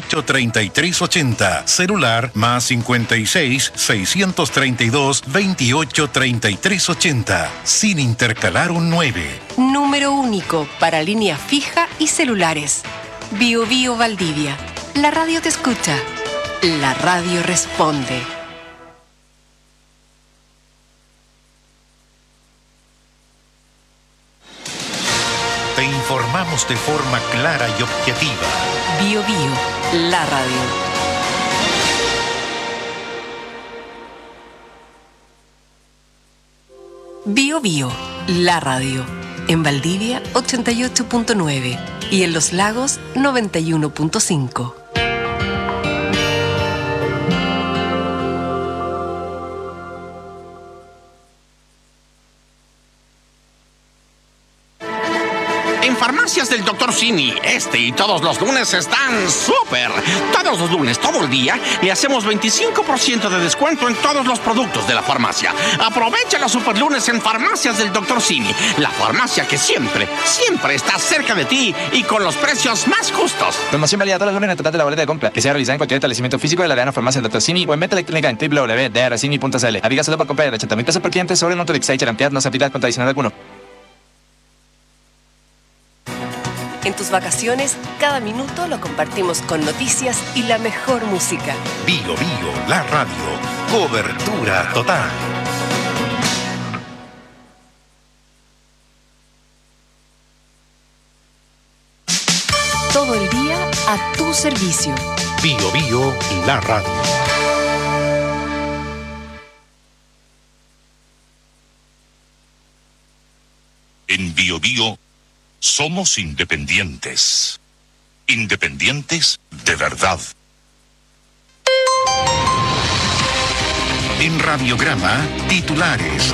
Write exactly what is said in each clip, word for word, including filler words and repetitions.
veintiocho treinta y tres ochenta. Celular más cincuenta y seis, seiscientos treinta y dos, veintiocho treinta y tres ochenta. Sin intercalar un nueve. Número único para línea fija y celulares. Bio Bio Valdivia. La radio te escucha. La radio responde. Te informamos de forma clara y objetiva. Bio Bio, la radio. Bio Bio, la radio. En Valdivia ochenta y ocho punto nueve y en Los Lagos noventa y uno punto cinco. En Farmacias del doctor Simi, este y todos los lunes están súper. Todos los lunes, todo el día, le hacemos veinticinco por ciento de descuento en todos los productos de la farmacia. Aprovecha los super lunes en Farmacias del doctor Simi, la farmacia que siempre, siempre está cerca de ti y con los precios más justos. Promoción válida todos los lunes en el total de la boleta de compra, que sea realizada en cualquier establecimiento físico de la cadena Farmacia del doctor Simi o en venta electrónica en w w w punto d r simi punto c l. Aplica solo por compra de ochenta mil pesos por cliente sobre el monto de Excite Charantear, no se aplica contra adicional alguno. En tus vacaciones, cada minuto lo compartimos con noticias y la mejor música. Bio Bio, la radio. Cobertura total. Todo el día a tu servicio. Bio Bio, la radio. En Bio Bio somos independientes. Independientes de verdad. En Radiograma, titulares.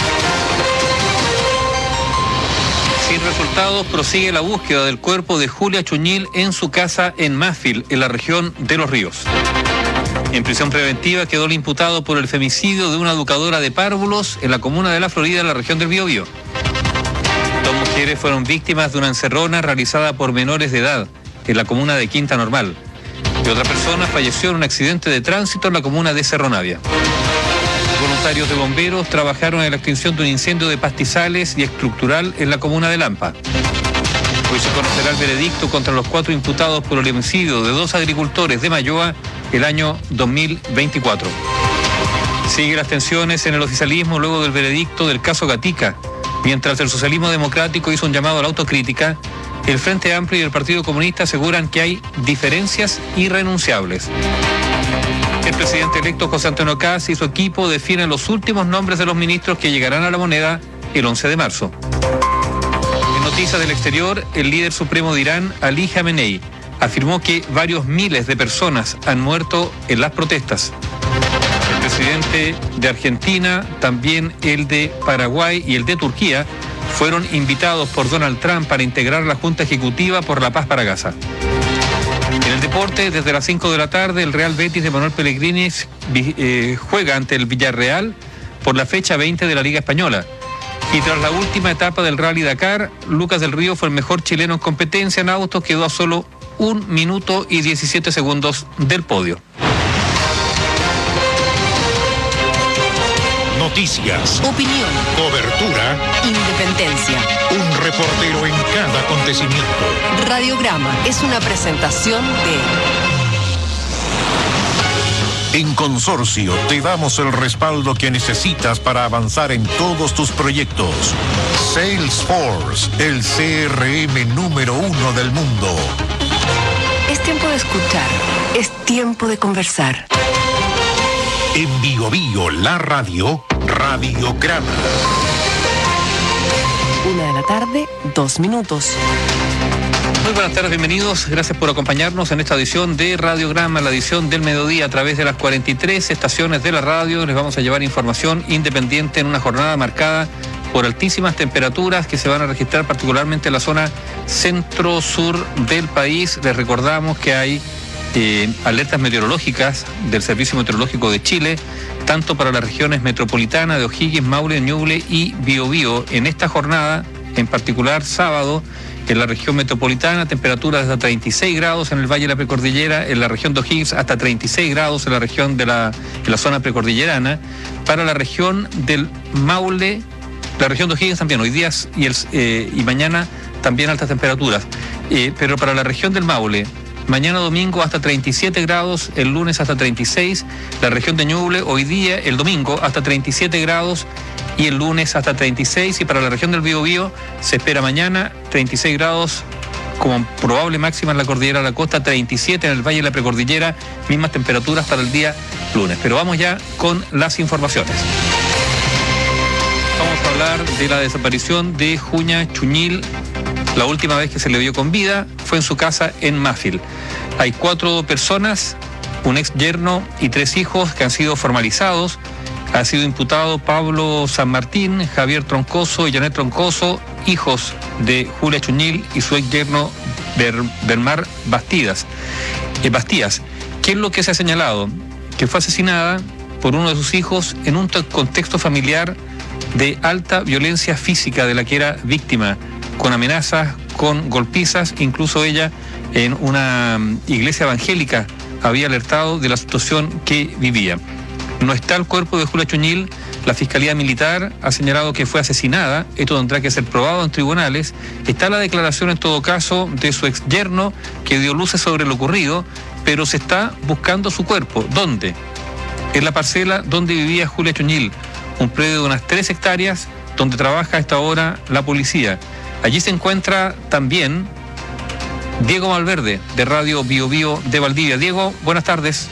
Sin resultados, prosigue la búsqueda del cuerpo de Julia Chuñil en su casa en Mafil, en la región de Los Ríos. En prisión preventiva quedó el imputado por el femicidio de una educadora de párvulos en la comuna de La Florida, en la región del Biobío. Dos mujeres fueron víctimas de una encerrona realizada por menores de edad en la comuna de Quinta Normal. Y otra persona falleció en un accidente de tránsito en la comuna de Cerro Navia. Voluntarios de bomberos trabajaron en la extinción de un incendio de pastizales y estructural en la comuna de Lampa. Hoy se conocerá el veredicto contra los cuatro imputados por el homicidio de dos agricultores de Mayoa el año dos mil veinticuatro. Siguen las tensiones en el oficialismo luego del veredicto del caso Gatica. Mientras el socialismo democrático hizo un llamado a la autocrítica, el Frente Amplio y el Partido Comunista aseguran que hay diferencias irrenunciables. El presidente electo José Antonio Kast y su equipo definen los últimos nombres de los ministros que llegarán a la moneda el once de marzo. En noticias del exterior, el líder supremo de Irán, Ali Khamenei, afirmó que varios miles de personas han muerto en las protestas. El presidente de Argentina, también el de Paraguay y el de Turquía, fueron invitados por Donald Trump para integrar la Junta Ejecutiva por la Paz para Gaza. En el deporte, desde las cinco de la tarde, el Real Betis de Manuel Pellegrini eh, juega ante el Villarreal por la fecha veinte de la Liga Española. Y tras la última etapa del Rally Dakar, Lucas del Río fue el mejor chileno en competencia en autos, quedó a solo un minuto y diecisiete segundos del podio. Noticias, Opinión, cobertura, independencia. un reportero en cada acontecimiento. Radiograma es una presentación de... En Consorcio te damos el respaldo que necesitas para avanzar en todos tus proyectos. Salesforce, el C R M número uno del mundo. Es tiempo de escuchar, es tiempo de conversar. En Bio Bio, la radio, Radiograma. Una de la tarde, dos minutos. Muy buenas tardes, bienvenidos. Gracias por acompañarnos en esta edición de Radiograma, la edición del mediodía a través de las cuarenta y tres estaciones de la radio. Les vamos a llevar información independiente en una jornada marcada por altísimas temperaturas que se van a registrar particularmente en la zona centro-sur del país. Les recordamos que hay eh, alertas meteorológicas del Servicio Meteorológico de Chile, tanto para las regiones metropolitanas de O'Higgins, Maule, Ñuble y Biobío. En esta jornada, en particular sábado, En la región metropolitana, temperaturas de hasta treinta y seis grados en el Valle de la Precordillera, en la región de O'Higgins hasta treinta y seis grados en la región de la, en la zona precordillerana. Para la región del Maule, la región de O'Higgins también, hoy día y, el, eh, y mañana también altas temperaturas. Eh, pero para la región del Maule, mañana domingo hasta treinta y siete grados, el lunes hasta treinta y seis, la región de Ñuble hoy día, el domingo hasta treinta y siete grados y el lunes hasta treinta y seis, y para la región del Biobío se espera mañana treinta y seis grados como probable máxima en la cordillera de la costa, treinta y siete en el Valle de la Precordillera, mismas temperaturas para el día lunes. Pero vamos ya con las informaciones. Vamos a hablar de la desaparición de Juña Chuñil. La última vez que se le vio con vida fue en su casa en Mafil. Hay cuatro personas, un ex yerno y tres hijos que han sido formalizados. Ha sido imputado Pablo San Martín, Javier Troncoso y Janet Troncoso, hijos de Julia Chuñil y su ex yerno Ber, Bermar Bastidas. Eh, Bastías. ¿Qué es lo que se ha señalado? Que fue asesinada por uno de sus hijos en un contexto familiar de alta violencia física de la que era víctima, con amenazas, con golpizas. Incluso ella en una iglesia evangélica había alertado de la situación que vivía. No está el cuerpo de Julia Chuñil. La Fiscalía Militar ha señalado que fue asesinada. Esto tendrá que ser probado en tribunales. Está la declaración, en todo caso, de su ex yerno, que dio luces sobre lo ocurrido, pero se está buscando su cuerpo. ¿Dónde? En la parcela donde vivía Julia Chuñil, un predio de unas tres hectáreas donde trabaja a esta hora la policía. Allí se encuentra también Diego Malverde, de Radio Biobío de Valdivia. Diego, buenas tardes.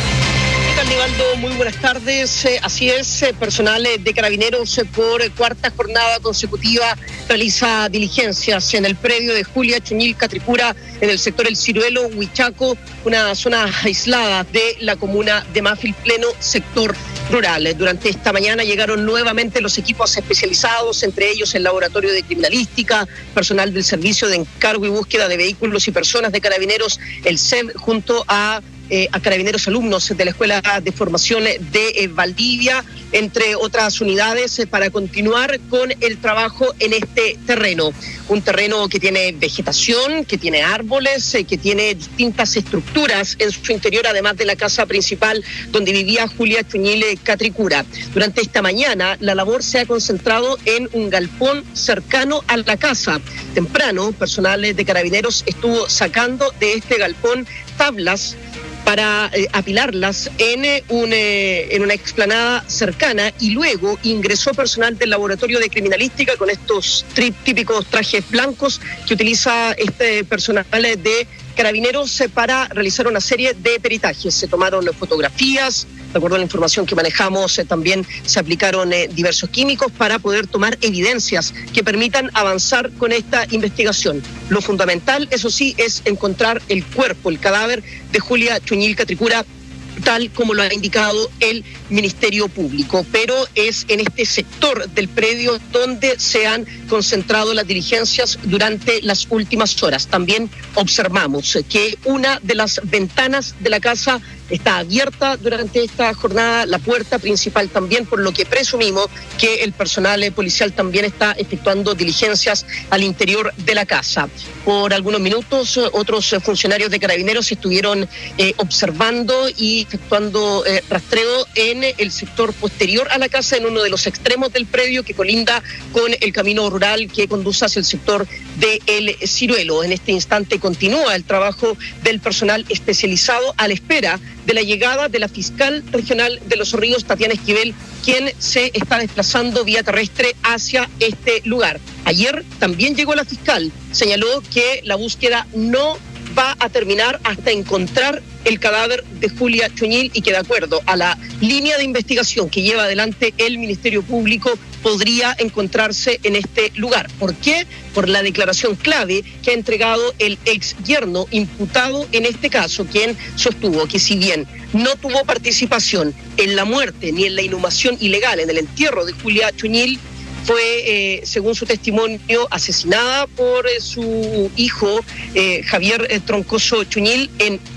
Nivaldo, muy buenas tardes. Eh, así es, eh, personal eh, de Carabineros eh, por eh, cuarta jornada consecutiva realiza diligencias en el predio de Julia Chuñil Catricura, en el sector El Ciruelo, Huichaco, una zona aislada de la comuna de Mafil, pleno sector rural. Eh, durante esta mañana llegaron nuevamente los equipos especializados, entre ellos el Laboratorio de Criminalística, personal del Servicio de Encargo y Búsqueda de Vehículos y Personas de Carabineros, el S E M, junto a Eh, a carabineros alumnos de la Escuela de Formación de eh, Valdivia, entre otras unidades, eh, para continuar con el trabajo en este terreno. Un terreno que tiene vegetación, que tiene árboles, eh, que tiene distintas estructuras en su interior, además de la casa principal donde vivía Julia Chuñil Catricura. Durante esta mañana, la labor se ha concentrado en un galpón cercano a la casa. Temprano, personal de Carabineros estuvo sacando de este galpón tablas para eh, apilarlas en, eh, un, eh, en una explanada cercana, y luego ingresó personal del Laboratorio de Criminalística con estos tri- típicos trajes blancos que utiliza este personal de Carabineros eh, para realizar una serie de peritajes. Se tomaron fotografías. De acuerdo a la información que manejamos, eh, también se aplicaron eh, diversos químicos para poder tomar evidencias que permitan avanzar con esta investigación. Lo fundamental, eso sí, es encontrar el cuerpo, el cadáver de Julia Chuñil Catricura, tal como lo ha indicado el Ministerio Público, pero es en este sector del predio donde se han concentrado las diligencias durante las últimas horas. También observamos que una de las ventanas de la casa está abierta durante esta jornada, la puerta principal también, por lo que presumimos que el personal policial también está efectuando diligencias al interior de la casa. Por algunos minutos, otros funcionarios de Carabineros estuvieron eh, observando y efectuando eh, rastreo en el sector posterior a la casa, en uno de los extremos del predio que colinda con el camino rural que conduce hacia el sector de El Ciruelo. En este instante continúa el trabajo del personal especializado a la espera de la llegada de la fiscal regional de Los Ríos, Tatiana Esquivel, quien se está desplazando vía terrestre hacia este lugar. Ayer también llegó la fiscal, señaló que la búsqueda no va a terminar hasta encontrar el cadáver de Julia Chuñil y que, de acuerdo a la línea de investigación que lleva adelante el Ministerio Público, podría encontrarse en este lugar. ¿Por qué? Por la declaración clave que ha entregado el ex yerno imputado en este caso, quien sostuvo que si bien no tuvo participación en la muerte ni en la inhumación ilegal, en el entierro de Julia Chuñil, fue, eh, según su testimonio, asesinada por eh, su hijo eh, Javier eh, Troncoso Chuñil en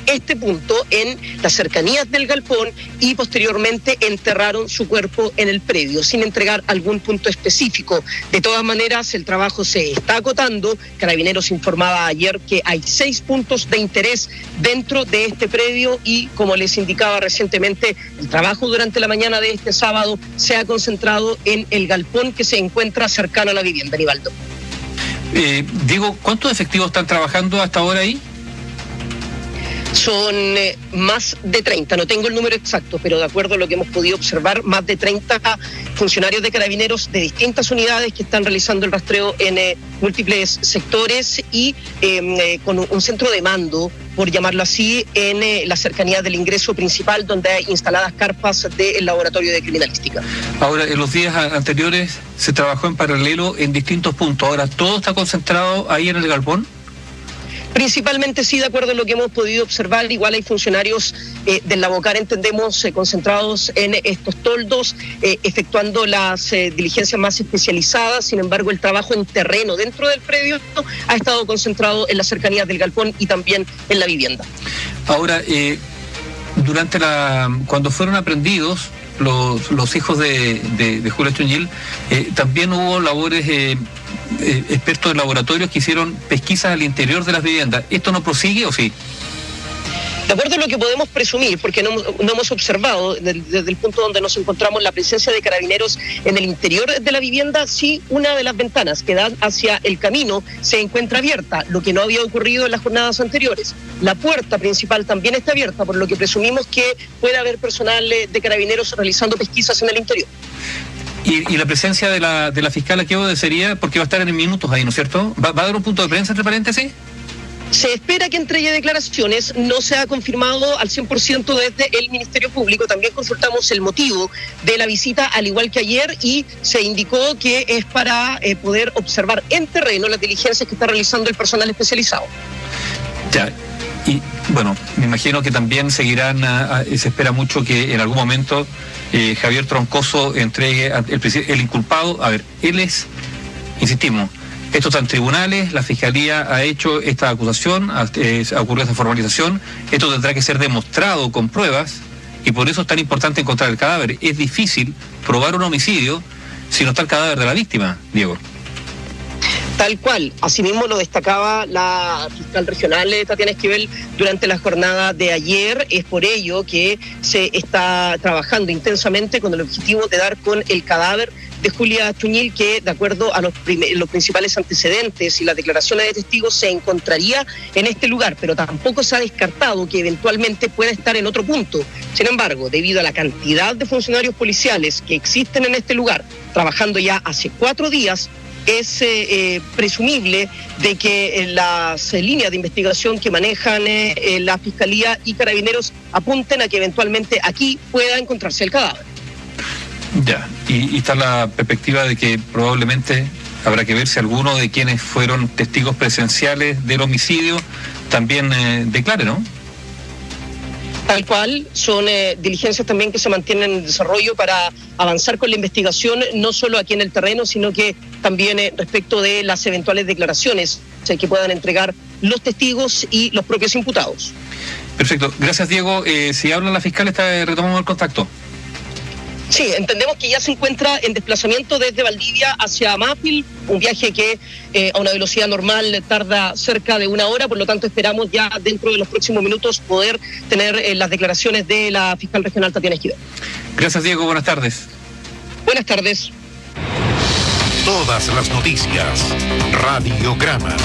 este punto en las cercanías del galpón y posteriormente enterraron su cuerpo en el predio, sin entregar algún punto específico. De todas maneras, el trabajo se está acotando. Carabineros informaba ayer que hay seis puntos de interés dentro de este predio y, como les indicaba recientemente, el trabajo durante la mañana de este sábado se ha concentrado en el galpón que se encuentra cercano a la vivienda. Aníbaldo. Eh, Diego, ¿cuántos efectivos están trabajando hasta ahora ahí? Son eh, más de treinta, no tengo el número exacto, pero de acuerdo a lo que hemos podido observar, más de treinta funcionarios de Carabineros de distintas unidades que están realizando el rastreo en eh, múltiples sectores y eh, eh, con un centro de mando, por llamarlo así, en eh, la cercanía del ingreso principal, donde hay instaladas carpas del laboratorio de criminalística. Ahora, en los días anteriores se trabajó en paralelo en distintos puntos. Ahora, ¿todo está concentrado ahí en el galpón? Principalmente sí, de acuerdo a lo que hemos podido observar. Igual hay funcionarios eh, del Lavocar, entendemos, eh, concentrados en estos toldos, eh, efectuando las eh, diligencias más especializadas. Sin embargo, el trabajo en terreno dentro del predio ha estado concentrado en las cercanías del galpón y también en la vivienda. Ahora, eh, durante la cuando fueron aprendidos los, los hijos de, de, de Julia Chuñil, eh, también hubo labores... Eh, Eh, expertos de laboratorios que hicieron pesquisas al interior de las viviendas. ¿Esto no prosigue o sí? De acuerdo a lo que podemos presumir, porque no, no hemos observado desde, desde el punto donde nos encontramos la presencia de Carabineros en el interior de la vivienda, sí, una de las ventanas que dan hacia el camino se encuentra abierta, lo que no había ocurrido en las jornadas anteriores. La puerta principal también está abierta, por lo que presumimos que puede haber personal de Carabineros realizando pesquisas en el interior. Y, y la presencia de la de la fiscal aquí obedecería, porque va a estar en minutos ahí, ¿no es cierto? ¿Va, va a dar un punto de prensa, entre paréntesis? Se espera que entregue declaraciones, no se ha confirmado al cien por ciento desde el Ministerio Público. También consultamos el motivo de la visita, al igual que ayer, y se indicó que es para eh, poder observar en terreno las diligencias que está realizando el personal especializado. Ya. Y bueno, me imagino que también seguirán, a, a, se espera mucho que en algún momento eh, Javier Troncoso entregue a, el, el inculpado. A ver, él es, insistimos, esto está en tribunales, la Fiscalía ha hecho esta acusación, ha, eh, ha ocurrido esta formalización, esto tendrá que ser demostrado con pruebas y por eso es tan importante encontrar el cadáver. Es difícil probar un homicidio si no está el cadáver de la víctima, Diego. Tal cual, asimismo lo destacaba la fiscal regional Tatiana Esquivel durante la jornada de ayer. Es por ello que se está trabajando intensamente con el objetivo de dar con el cadáver de Julia Chuñil, que de acuerdo a los, los principales antecedentes y las declaraciones de testigos se encontraría en este lugar, pero tampoco se ha descartado que eventualmente pueda estar en otro punto. Sin embargo, debido a la cantidad de funcionarios policiales que existen en este lugar, trabajando ya hace cuatro días, es eh, presumible de que eh, las eh, líneas de investigación que manejan eh, eh, la Fiscalía y Carabineros apunten a que eventualmente aquí pueda encontrarse el cadáver. Ya, y, y está la perspectiva de que probablemente habrá que ver si alguno de quienes fueron testigos presenciales del homicidio también eh, declare, ¿no? Tal cual, son eh, diligencias también que se mantienen en desarrollo para avanzar con la investigación, no solo aquí en el terreno, sino que también eh, respecto de las eventuales declaraciones o sea, que puedan entregar los testigos y los propios imputados. Perfecto, gracias Diego. Eh, si habla la fiscal, está, retomamos el contacto. Sí, entendemos que ya se encuentra en desplazamiento desde Valdivia hacia Mafil, un viaje que eh, a una velocidad normal tarda cerca de una hora, por lo tanto esperamos ya dentro de los próximos minutos poder tener eh, las declaraciones de la fiscal regional Tatiana Esquivel. Gracias Diego, buenas tardes. Buenas tardes. Todas las noticias, Radiograma.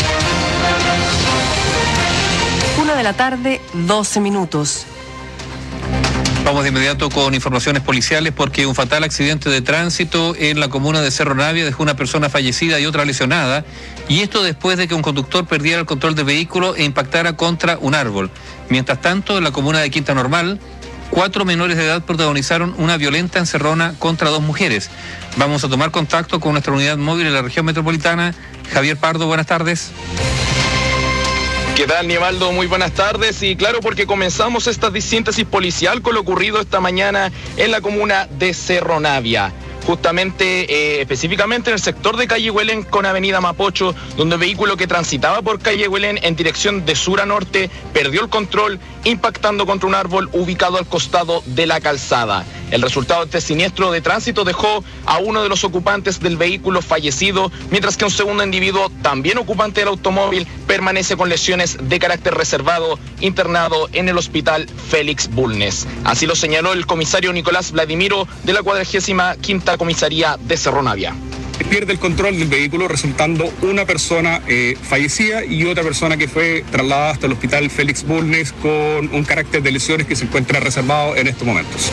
Una de la tarde, doce minutos. Vamos de inmediato con informaciones policiales porque un fatal accidente de tránsito en la comuna de Cerro Navia dejó una persona fallecida y otra lesionada, y esto después de que un conductor perdiera el control del vehículo e impactara contra un árbol. Mientras tanto, en la comuna de Quinta Normal, cuatro menores de edad protagonizaron una violenta encerrona contra dos mujeres. Vamos a tomar contacto con nuestra unidad móvil en la región metropolitana. Javier Pardo, buenas tardes. ¿Qué tal, Nievaldo? Muy buenas tardes. Y claro, porque comenzamos esta síntesis policial con lo ocurrido esta mañana en la comuna de Cerro Navia. justamente, eh, específicamente en el sector de calle Huelén con avenida Mapocho, donde un vehículo que transitaba por calle Huelén en dirección de sur a norte perdió el control, impactando contra un árbol ubicado al costado de la calzada. El resultado de este siniestro de tránsito dejó a uno de los ocupantes del vehículo fallecido, mientras que un segundo individuo, también ocupante del automóvil, permanece con lesiones de carácter reservado, internado en el hospital Félix Bulnes. Así lo señaló el comisario Nicolás Vladimiro de la cuadragésima quinta comisaría de Cerro Navia. Pierde el control del vehículo, resultando una persona eh, fallecida y otra persona que fue trasladada hasta el hospital Félix Bulnes con un carácter de lesiones que se encuentra reservado en estos momentos.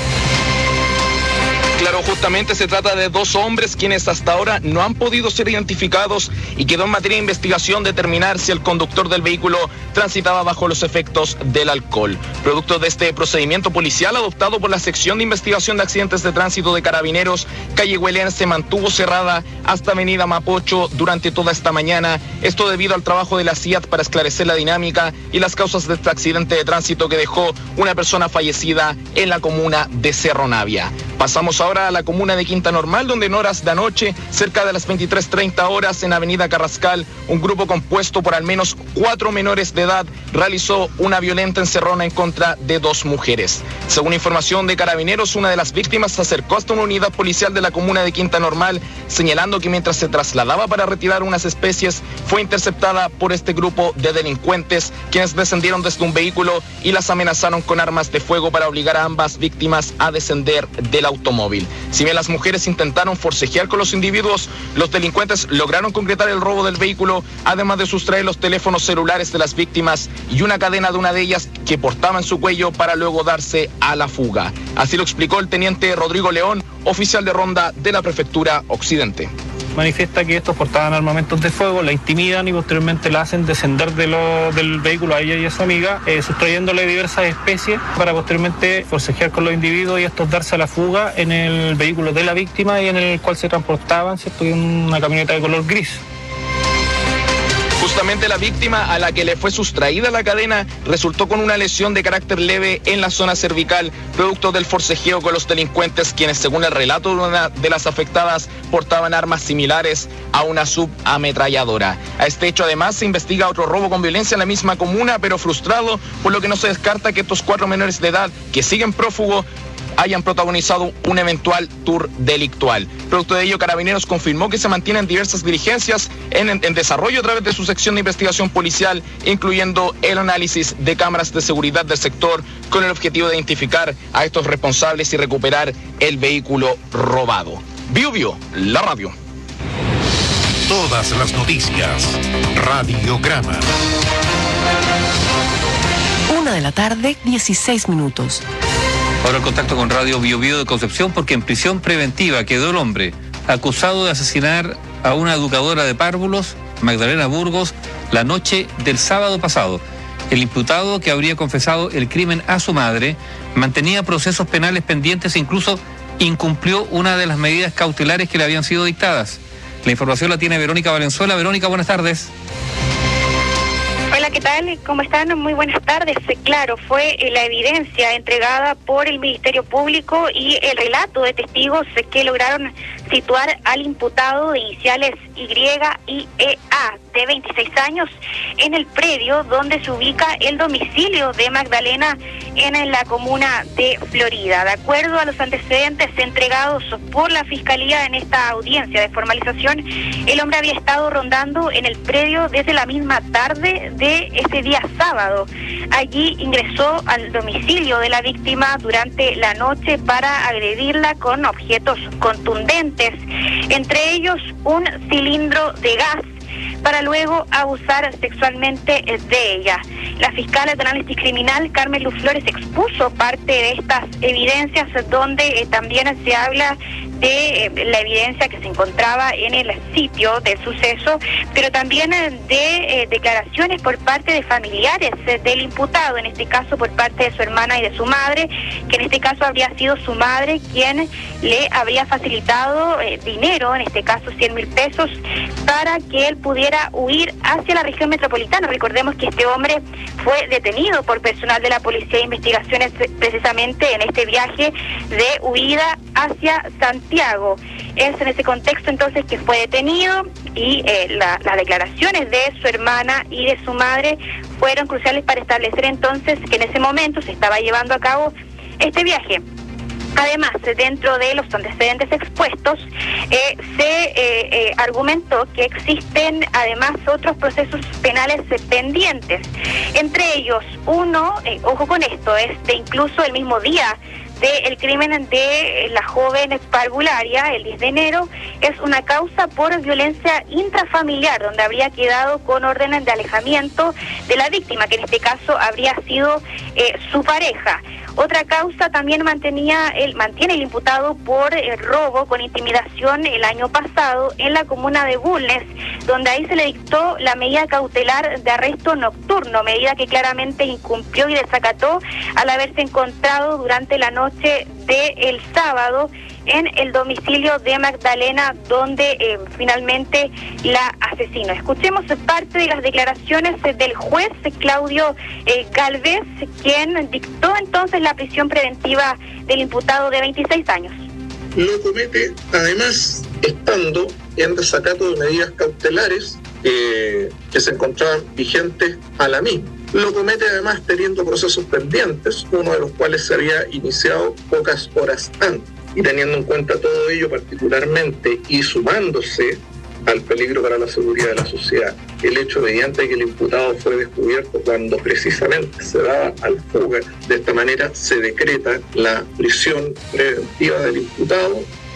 Claro, justamente se trata de dos hombres quienes hasta ahora no han podido ser identificados y quedó en materia de investigación determinar si el conductor del vehículo transitaba bajo los efectos del alcohol. Producto de este procedimiento policial adoptado por la sección de investigación de accidentes de tránsito de Carabineros, calle Huelén se mantuvo cerrada hasta avenida Mapocho durante toda esta mañana. Esto debido al trabajo de la C I A T para esclarecer la dinámica y las causas de este accidente de tránsito que dejó una persona fallecida en la comuna de Cerro Navia. Pasamos ahora a la comuna de Quinta Normal, donde en horas de anoche, cerca de las veintitrés treinta horas en avenida Carrascal, un grupo compuesto por al menos cuatro menores de edad realizó una violenta encerrona en contra de dos mujeres. Según información de Carabineros, una de las víctimas se acercó hasta una unidad policial de la comuna de Quinta Normal, señalando que mientras se trasladaba para retirar unas especies, fue interceptada por este grupo de delincuentes, quienes descendieron desde un vehículo y las amenazaron con armas de fuego para obligar a ambas víctimas a descender del automóvil. Si bien las mujeres intentaron forcejear con los individuos, los delincuentes lograron concretar el robo del vehículo, además de sustraer los teléfonos celulares de las víctimas y una cadena de una de ellas que portaba en su cuello para luego darse a la fuga. Así lo explicó el teniente Rodrigo León, oficial de ronda de la Prefectura Occidente. Manifiesta que estos portaban armamentos de fuego, la intimidan y posteriormente la hacen descender de lo, del vehículo a ella y a su amiga, eh, sustrayéndole diversas especies para posteriormente forcejear con los individuos y estos darse a la fuga en el vehículo de la víctima y en el cual se transportaban, ¿cierto?, en una camioneta de color gris. Justamente la víctima, a la que le fue sustraída la cadena, resultó con una lesión de carácter leve en la zona cervical, producto del forcejeo con los delincuentes, quienes, según el relato de una de las afectadas, portaban armas similares a una subametralladora. A este hecho, además, se investiga otro robo con violencia en la misma comuna, pero frustrado, por lo que no se descarta que estos cuatro menores de edad que siguen prófugos hayan protagonizado un eventual tour delictual. Producto de ello, Carabineros confirmó que se mantienen diversas diligencias en, en, en desarrollo a través de su sección de investigación policial, incluyendo el análisis de cámaras de seguridad del sector, con el objetivo de identificar a estos responsables y recuperar el vehículo robado. Bio Bio, la radio. Todas las noticias, Radiograma. Una de la tarde, dieciséis minutos. Ahora el contacto con Radio Bio Bio de Concepción, porque en prisión preventiva quedó el hombre acusado de asesinar a una educadora de párvulos, Magdalena Burgos, la noche del sábado pasado. El imputado, que habría confesado el crimen a su madre, mantenía procesos penales pendientes e incluso incumplió una de las medidas cautelares que le habían sido dictadas. La información la tiene Verónica Valenzuela. Verónica, buenas tardes. Hola, ¿qué tal? ¿Cómo están? Muy buenas tardes. Claro, fue la evidencia entregada por el Ministerio Público y el relato de testigos que lograron situar al imputado de iniciales Y y E A, de veintiséis años, en el predio donde se ubica el domicilio de Magdalena en la comuna de Florida. De acuerdo a los antecedentes entregados por la Fiscalía en esta audiencia de formalización, el hombre había estado rondando en el predio desde la misma tarde de ese día sábado. Allí ingresó al domicilio de la víctima durante la noche para agredirla con objetos contundentes, entre ellos un cilindro de gas, para luego abusar sexualmente de ella. La fiscal de análisis criminal, Carmen Luz Flores, expuso parte de estas evidencias, donde eh, también se habla de eh, la evidencia que se encontraba en el sitio del suceso, pero también eh, de eh, declaraciones por parte de familiares eh, del imputado, en este caso por parte de su hermana y de su madre, que en este caso habría sido su madre quien le habría facilitado eh, dinero, en este caso cien mil pesos, para que él pudiera huir hacia la región metropolitana. Recordemos que este hombre fue detenido por personal de la Policía de Investigaciones precisamente en este viaje de huida hacia Santiago Santiago. Es en ese contexto entonces que fue detenido y eh, la, las declaraciones de su hermana y de su madre fueron cruciales para establecer entonces que en ese momento se estaba llevando a cabo este viaje. Además, dentro de los antecedentes expuestos, eh, se eh, eh, argumentó que existen además otros procesos penales eh, pendientes. Entre ellos, uno, eh, ojo con esto, es de incluso el mismo día del crimen de la joven parvularia, el diez de enero, es una causa por violencia intrafamiliar, donde habría quedado con órdenes de alejamiento de la víctima, que en este caso habría sido eh, su pareja. Otra causa también mantenía el, mantiene el imputado por eh, robo con intimidación el año pasado en la comuna de Bulnes, donde ahí se le dictó la medida cautelar de arresto nocturno, medida que claramente incumplió y desacató al haberse encontrado durante la noche del sábado en el domicilio de Magdalena, donde eh, finalmente la asesinó. Escuchemos parte de las declaraciones del juez Claudio eh, Galvez, quien dictó entonces la prisión preventiva del imputado de veintiséis años. Lo comete, además, estando en desacato de medidas cautelares eh, que se encontraban vigentes a la misma. Lo comete además teniendo procesos pendientes, uno de los cuales se había iniciado pocas horas antes. Y teniendo en cuenta todo ello particularmente y sumándose al peligro para la seguridad de la sociedad, el hecho mediante que el imputado fue descubierto cuando precisamente se daba a la fuga, de esta manera se decreta la prisión preventiva del imputado.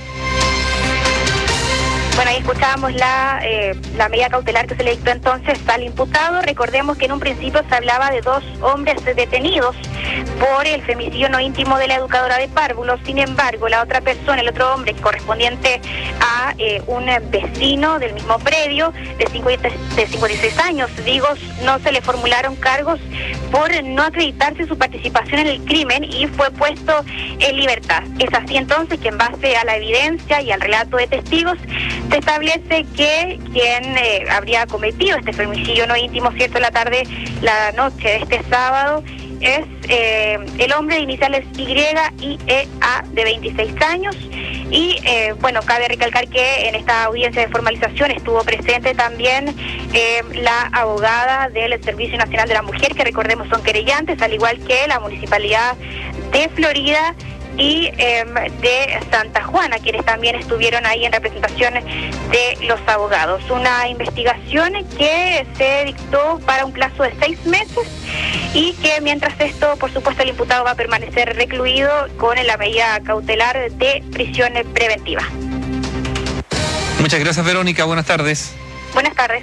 Bueno, ahí escuchábamos la, eh, la medida cautelar que se le dictó entonces al imputado. Recordemos que en un principio se hablaba de dos hombres detenidos por el femicidio no íntimo de la educadora de párvulos. Sin embargo, la otra persona, el otro hombre correspondiente a eh, un vecino del mismo predio de cincuenta y seis años, digo, no se le formularon cargos por no acreditarse su participación en el crimen y fue puesto en libertad. Es así entonces que en base a la evidencia y al relato de testigos se establece que quien eh, habría cometido este femicidio no íntimo, cierto, la tarde, la noche de este sábado, es eh, el hombre de iniciales Y y E A de veintiséis años. Y eh, bueno, cabe recalcar que en esta audiencia de formalización estuvo presente también eh, la abogada del Servicio Nacional de la Mujer, que recordemos son querellantes, al igual que la Municipalidad de Florida y eh, de Santa Juana, quienes también estuvieron ahí en representación de los abogados. Una investigación que se dictó para un plazo de seis meses y que mientras esto, por supuesto, el imputado va a permanecer recluido con la medida cautelar de prisión preventiva. Muchas gracias, Verónica. Buenas tardes. Buenas tardes.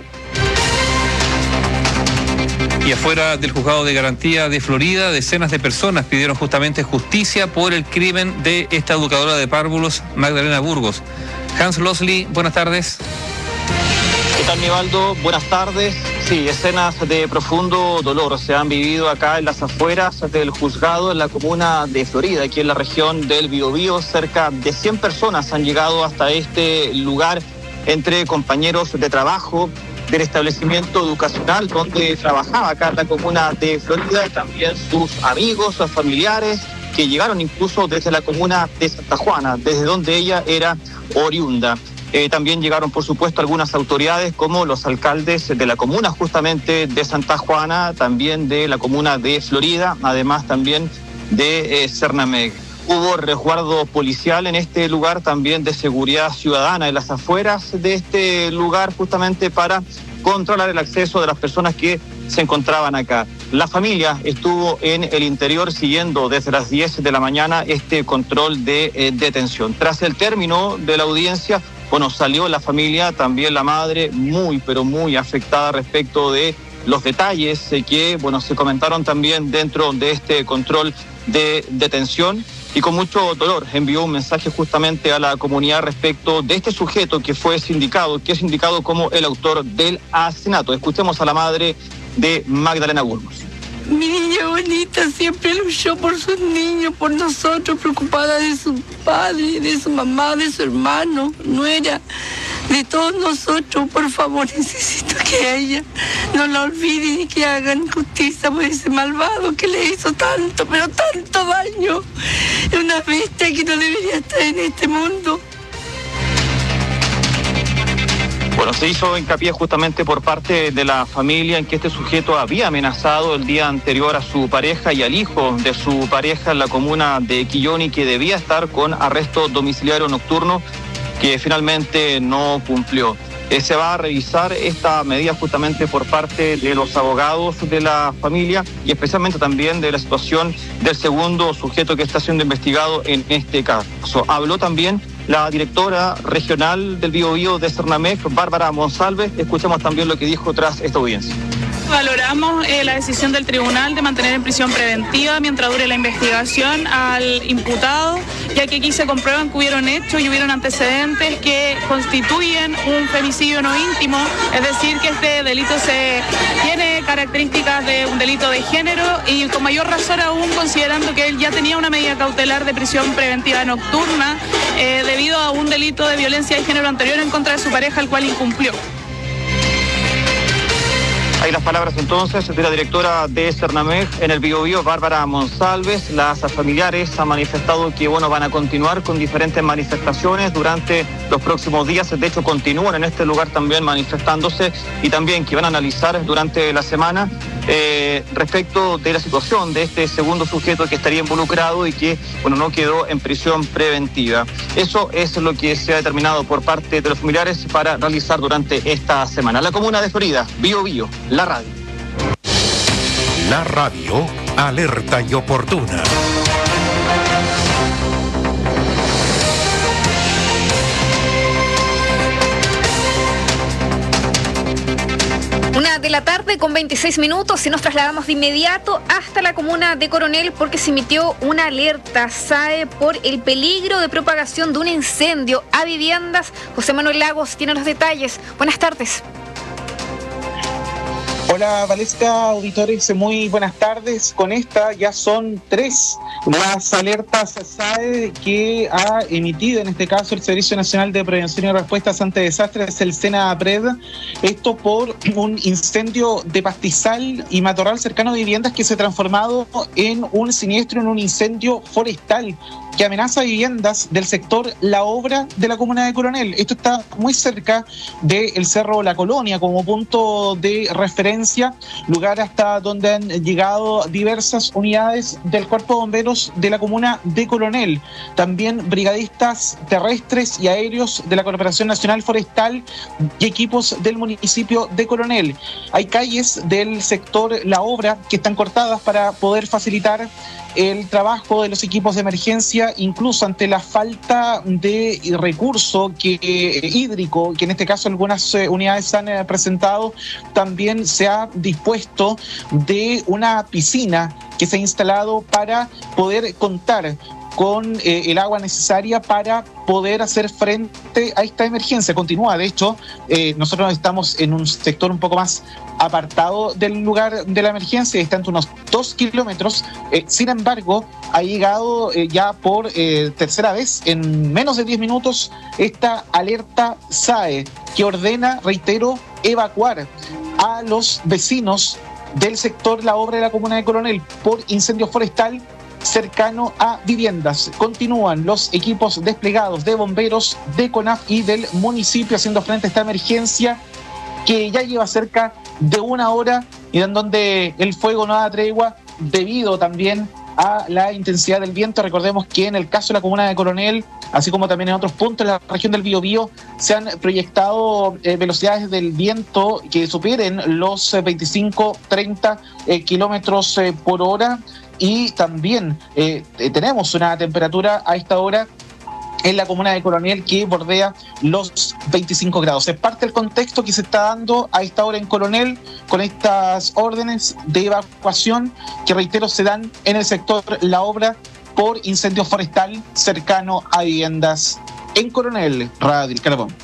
Y afuera del juzgado de garantía de Florida, decenas de personas pidieron justamente justicia por el crimen de esta educadora de párvulos, Magdalena Burgos. Hans Losley, buenas tardes. ¿Qué tal, Nivaldo? Buenas tardes. Sí, escenas de profundo dolor se han vivido acá en las afueras del juzgado en la comuna de Florida, aquí en la región del Biobío. Cerca de cien personas han llegado hasta este lugar, entre compañeros de trabajo del establecimiento educacional donde trabajaba acá en la comuna de Florida, también sus amigos, sus familiares, que llegaron incluso desde la comuna de Santa Juana, desde donde ella era oriunda. Eh, también llegaron, por supuesto, algunas autoridades como los alcaldes de la comuna justamente de Santa Juana, también de la comuna de Florida, además también de eh, Cernameg. Hubo resguardo policial en este lugar, también de seguridad ciudadana en las afueras de este lugar, justamente para controlar el acceso de las personas que se encontraban acá. La familia estuvo en el interior siguiendo desde las diez de la mañana este control de eh, detención. Tras el término de la audiencia, bueno, salió la familia, también la madre, muy, pero muy afectada respecto de los detalles eh, que, bueno, se comentaron también dentro de este control de detención. Y con mucho dolor envió un mensaje justamente a la comunidad respecto de este sujeto que fue sindicado, que es indicado como el autor del asesinato. Escuchemos a la madre de Magdalena Burgos. Mi niña bonita siempre luchó por sus niños, por nosotros, preocupada de su padre, de su mamá, de su hermano, nuera, de todos nosotros. Por favor, necesito que ella no la olviden y que hagan justicia por ese malvado que le hizo tanto, pero tanto daño. Es una bestia que no debería estar en este mundo. Bueno, se hizo hincapié justamente por parte de la familia en que este sujeto había amenazado el día anterior a su pareja y al hijo de su pareja en la comuna de Quillón y que debía estar con arresto domiciliario nocturno, que finalmente no cumplió. Eh, se va a revisar esta medida justamente por parte de los abogados de la familia y especialmente también de la situación del segundo sujeto que está siendo investigado en este caso. Habló también la directora regional del Biobío de Cernamec, Bárbara Monsalve. Escuchamos también lo que dijo tras esta audiencia. Valoramos eh, la decisión del tribunal de mantener en prisión preventiva mientras dure la investigación al imputado, ya que aquí se comprueban que hubieron hechos y hubieron antecedentes que constituyen un femicidio no íntimo, es decir, que este delito se tiene características de un delito de género y con mayor razón aún considerando que él ya tenía una medida cautelar de prisión preventiva nocturna eh, debido a un delito de violencia de género anterior en contra de su pareja, el cual incumplió. Hay las palabras entonces de la directora de Cernamec en el Biobío, Bárbara Monsalves. Las familiares han manifestado que bueno, van a continuar con diferentes manifestaciones durante los próximos días. De hecho, continúan en este lugar también manifestándose y también que van a analizar durante la semana eh, respecto de la situación de este segundo sujeto que estaría involucrado y que bueno, no quedó en prisión preventiva. Eso es lo que se ha determinado por parte de los familiares para realizar durante esta semana. La comuna de Florida, Biobío, la radio. La radio, alerta y oportuna. Una de la tarde con veintiséis minutos y nos trasladamos de inmediato hasta la comuna de Coronel porque se emitió una alerta S A E por el peligro de propagación de un incendio a viviendas. José Manuel Lagos tiene los detalles. Buenas tardes. Hola Valesca, auditores, muy buenas tardes. Con esta ya son tres las alertas S A E que ha emitido en este caso el Servicio Nacional de Prevención y Respuestas ante Desastres, el SENAPRED. Esto por un incendio de pastizal y matorral cercano a viviendas que se ha transformado en un siniestro, en un incendio forestal que amenaza viviendas del sector La Obra de la comuna de Coronel. Esto está muy cerca del Cerro La Colonia como punto de referencia, lugar hasta donde han llegado diversas unidades del Cuerpo de Bomberos de la comuna de Coronel, también brigadistas terrestres y aéreos de la Corporación Nacional Forestal y equipos del municipio de Coronel. Hay calles del sector La Obra que están cortadas para poder facilitar el trabajo de los equipos de emergencia, incluso ante la falta de recurso que, eh, hídrico, que en este caso algunas eh, unidades han eh, presentado. También se ha dispuesto de una piscina que se ha instalado para poder contar con eh, el agua necesaria para poder hacer frente a esta emergencia. Continúa, de hecho, eh, nosotros estamos en un sector un poco más apartado del lugar de la emergencia, está entre unos dos kilómetros, eh, sin embargo, ha llegado eh, ya por eh, tercera vez en menos de diez minutos esta alerta S A E que ordena, reitero, evacuar a los vecinos del sector La Obra de la comuna de Coronel por incendio forestal cercano a viviendas. Continúan los equipos desplegados de bomberos, de CONAF y del municipio haciendo frente a esta emergencia que ya lleva cerca de una hora y en donde el fuego no da tregua debido también a la intensidad del viento. Recordemos que en el caso de la comuna de Coronel, así como también en otros puntos de la región del Biobío, se han proyectado eh, velocidades del viento que superen los eh, veinticinco a treinta eh, kilómetros eh, por hora. Y también eh, tenemos una temperatura a esta hora en la comuna de Coronel que bordea los veinticinco grados. Es parte del contexto que se está dando a esta hora en Coronel con estas órdenes de evacuación que, reitero, se dan en el sector La Obra por incendio forestal cercano a viviendas en Coronel. Radio El Carbón.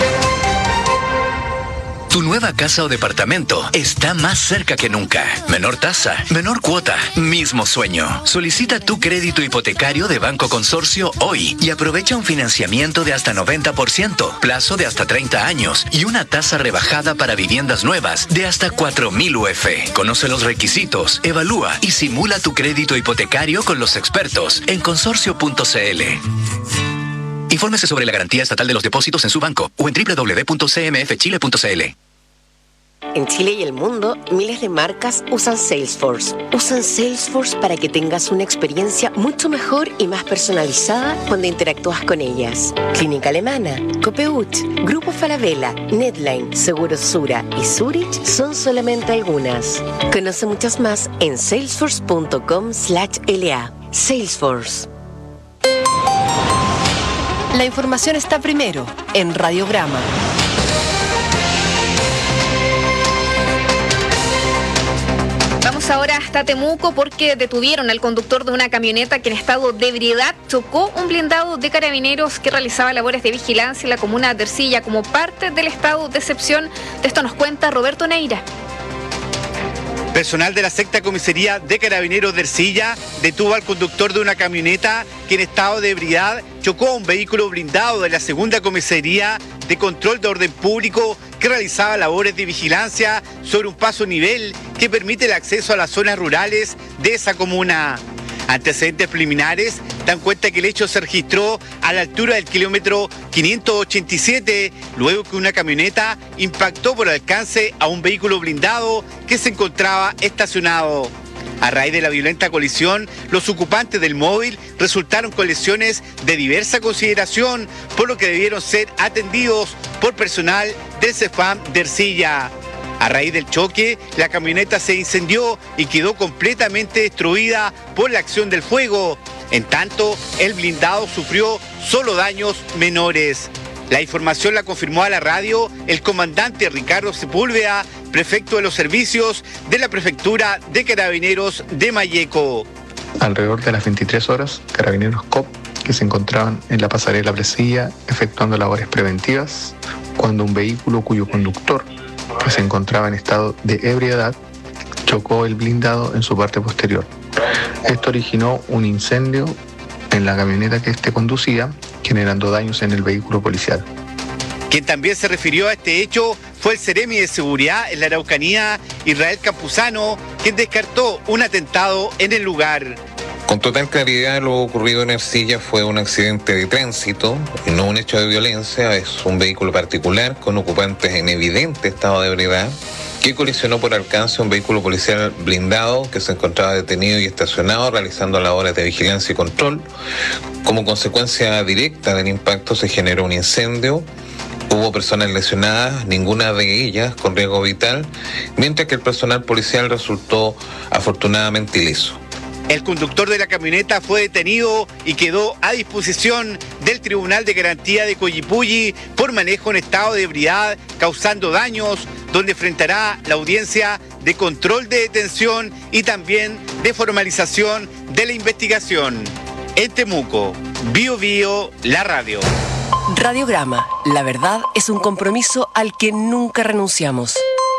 Tu nueva casa o departamento está más cerca que nunca. Menor tasa, menor cuota, mismo sueño. Solicita tu crédito hipotecario de Banco Consorcio hoy y aprovecha un financiamiento de hasta noventa por ciento, plazo de hasta treinta años y una tasa rebajada para viviendas nuevas de hasta cuatro mil U F. Conoce los requisitos, evalúa y simula tu crédito hipotecario con los expertos en consorcio punto c l. Infórmese sobre la garantía estatal de los depósitos en su banco o en doble u doble u doble u punto c m f chile punto c l. En Chile y el mundo, miles de marcas usan Salesforce. Usan Salesforce para que tengas una experiencia mucho mejor y más personalizada cuando interactúas con ellas. Clínica Alemana, Copeuch, Grupo Falabella, Netline, Seguros Sura y Zurich son solamente algunas. Conoce muchas más en salesforce punto com slash l a. Salesforce. La información está primero en Radiograma. Vamos ahora hasta Temuco porque detuvieron al conductor de una camioneta que en estado de ebriedad chocó un blindado de carabineros que realizaba labores de vigilancia en la comuna de Ercilla como parte del estado de excepción. De esto nos cuenta Roberto Neira. Personal de la sexta comisaría de Carabineros de Ercilla detuvo al conductor de una camioneta que en estado de ebriedad chocó a un vehículo blindado de la segunda comisaría de control de orden público que realizaba labores de vigilancia sobre un paso nivel que permite el acceso a las zonas rurales de esa comuna. Antecedentes preliminares dan cuenta que el hecho se registró a la altura del kilómetro quinientos ochenta y siete, luego que una camioneta impactó por alcance a un vehículo blindado que se encontraba estacionado. A raíz de la violenta colisión, los ocupantes del móvil resultaron con lesiones de diversa consideración, por lo que debieron ser atendidos por personal del CEFAM de Ercilla. A raíz del choque, la camioneta se incendió y quedó completamente destruida por la acción del fuego. En tanto, el blindado sufrió solo daños menores. La información la confirmó a la radio el comandante Ricardo Sepúlveda, prefecto de los servicios de la Prefectura de Carabineros de Malleco. Alrededor de las veintitrés horas, Carabineros C O P, que se encontraban en la pasarela Presilla efectuando labores preventivas, cuando un vehículo cuyo conductor, que se encontraba en estado de ebriedad, chocó el blindado en su parte posterior. Esto originó un incendio en la camioneta que éste conducía, generando daños en el vehículo policial. Quien también se refirió a este hecho fue el Seremi de Seguridad en la Araucanía, Israel Campuzano, quien descartó un atentado en el lugar. Con total claridad, lo ocurrido en Ercilla fue un accidente de tránsito y no un hecho de violencia. Es un vehículo particular con ocupantes en evidente estado de ebriedad que colisionó por alcance un vehículo policial blindado que se encontraba detenido y estacionado realizando labores de vigilancia y control. Como consecuencia directa del impacto se generó un incendio. Hubo personas lesionadas, ninguna de ellas con riesgo vital, mientras que el personal policial resultó afortunadamente ileso. El conductor de la camioneta fue detenido y quedó a disposición del Tribunal de Garantía de Coyipulli por manejo en estado de ebriedad causando daños, donde enfrentará la audiencia de control de detención y también de formalización de la investigación. En Temuco, Bio Bio, la radio. Radiograma, la verdad es un compromiso al que nunca renunciamos.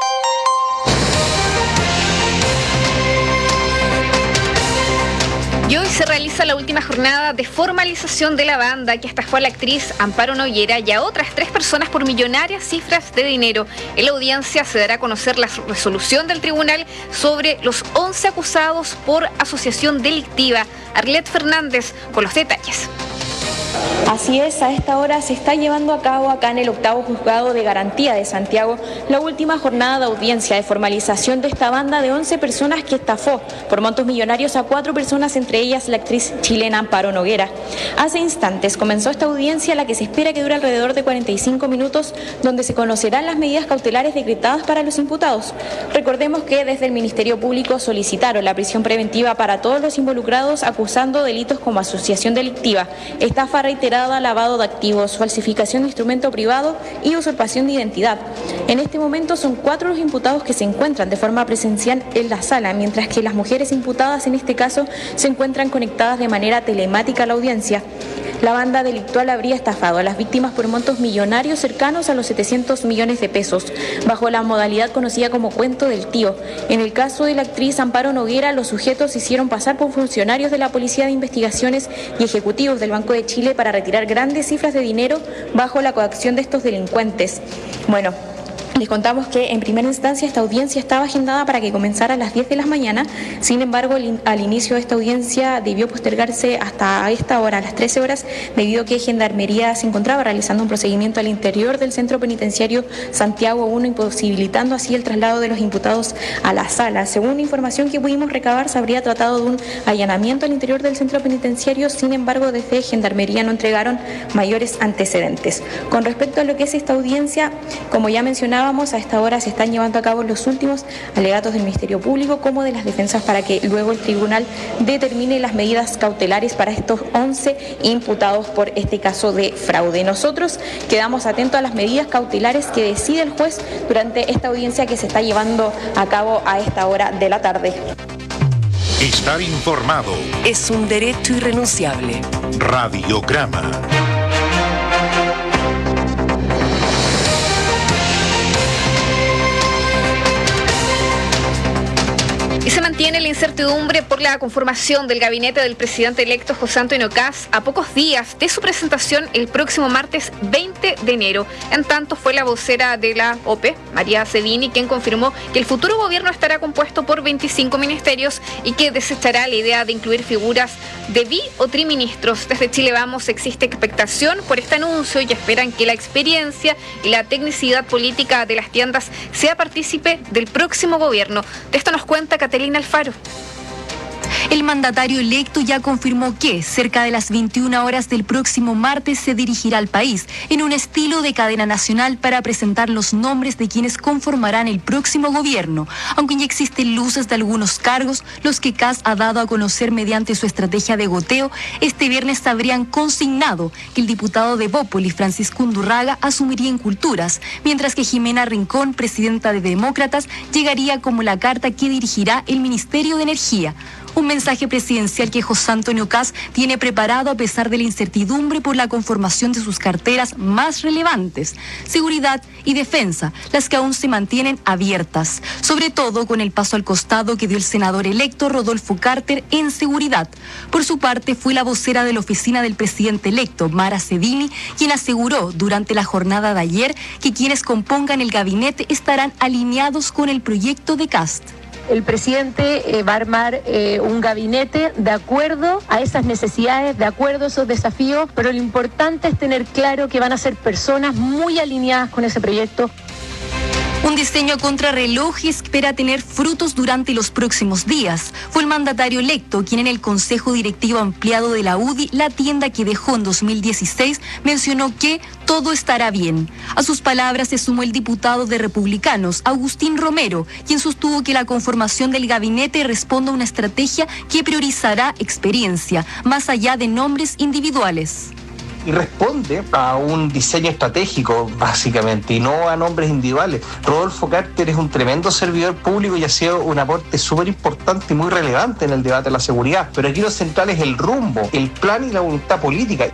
Y hoy se realiza la última jornada de formalización de la banda que estafó a la actriz Amparo Noguera y a otras tres personas por millonarias cifras de dinero. En la audiencia se dará a conocer la resolución del tribunal sobre los once acusados por asociación delictiva. Arlet Fernández con los detalles. Así es, a esta hora se está llevando a cabo acá en el octavo juzgado de garantía de Santiago la última jornada de audiencia de formalización de esta banda de once personas que estafó por montos millonarios a cuatro personas, entre ellas la actriz chilena Amparo Noguera. Hace instantes comenzó esta audiencia, la que se espera que dure alrededor de cuarenta y cinco minutos, donde se conocerán las medidas cautelares decretadas para los imputados. Recordemos que desde el Ministerio Público solicitaron la prisión preventiva para todos los involucrados, acusando delitos como asociación delictiva, estafa reiterada, lavado de activos, falsificación de instrumento privado y usurpación de identidad. En este momento son cuatro los imputados que se encuentran de forma presencial en la sala, mientras que las mujeres imputadas en este caso se encuentran conectadas de manera telemática a la audiencia. La banda delictual habría estafado a las víctimas por montos millonarios cercanos a los setecientos millones de pesos, bajo la modalidad conocida como cuento del tío. En el caso de la actriz Amparo Noguera, los sujetos se hicieron pasar por funcionarios de la Policía de Investigaciones y ejecutivos del Banco de Chile para retirar grandes cifras de dinero bajo la coacción de estos delincuentes. Bueno, Les contamos que en primera instancia esta audiencia estaba agendada para que comenzara a las diez de la mañana, sin embargo al inicio de esta audiencia debió postergarse hasta esta hora, a las trece horas, debido a que Gendarmería se encontraba realizando un procedimiento al interior del centro penitenciario Santiago uno, imposibilitando así el traslado de los imputados a la sala. Según la información que pudimos recabar, se habría tratado de un allanamiento al interior del centro penitenciario, sin embargo desde Gendarmería no entregaron mayores antecedentes. Con respecto a lo que es esta audiencia, como ya mencionaba, a esta hora se están llevando a cabo los últimos alegatos del Ministerio Público como de las defensas para que luego el tribunal determine las medidas cautelares para estos once imputados por este caso de fraude. Nosotros quedamos atentos a las medidas cautelares que decide el juez durante esta audiencia que se está llevando a cabo a esta hora de la tarde. Estar informado es un derecho irrenunciable. Radiograma. Y se mantiene la incertidumbre por la conformación del gabinete del presidente electo José Antonio Kast a pocos días de su presentación el próximo martes veinte de enero. En tanto, fue la vocera de la O P E, María Cedini, quien confirmó que el futuro gobierno estará compuesto por veinticinco ministerios y que desechará la idea de incluir figuras de bi o triministros. Desde Chile Vamos existe expectación por este anuncio y esperan que la experiencia y la tecnicidad política de las tiendas sea partícipe del próximo gobierno. De esto nos cuenta Catalina Alfaro. El mandatario electo ya confirmó que cerca de las veintiuna horas del próximo martes se dirigirá al país en un estilo de cadena nacional para presentar los nombres de quienes conformarán el próximo gobierno, aunque ya existen luces de algunos cargos, los que Kast ha dado a conocer mediante su estrategia de goteo. Este viernes habrían consignado que el diputado de Bópoli, Francisco Undurraga, asumiría en Culturas, mientras que Jimena Rincón, presidenta de Demócratas, llegaría como la carta que dirigirá el Ministerio de Energía. Un mensaje presidencial que José Antonio Kast tiene preparado a pesar de la incertidumbre por la conformación de sus carteras más relevantes, seguridad y defensa, las que aún se mantienen abiertas, sobre todo con el paso al costado que dio el senador electo Rodolfo Carter en seguridad. Por su parte, fue la vocera de la oficina del presidente electo, Mara Cedini, quien aseguró durante la jornada de ayer que quienes compongan el gabinete estarán alineados con el proyecto de Kast. El presidente eh, va a armar eh, un gabinete de acuerdo a esas necesidades, de acuerdo a esos desafíos, pero lo importante es tener claro que van a ser personas muy alineadas con ese proyecto. Un diseño a contrarreloj espera tener frutos durante los próximos días. Fue el mandatario electo quien en el Consejo Directivo Ampliado de la U D I, la tienda que dejó en dos mil dieciséis, mencionó que todo estará bien. A sus palabras se sumó el diputado de Republicanos, Agustín Romero, quien sostuvo que la conformación del gabinete responde a una estrategia que priorizará experiencia, más allá de nombres individuales. Y responde a un diseño estratégico, básicamente, y no a nombres individuales. Rodolfo Carter es un tremendo servidor público y ha sido un aporte súper importante y muy relevante en el debate de la seguridad. Pero aquí lo central es el rumbo, el plan y la voluntad política.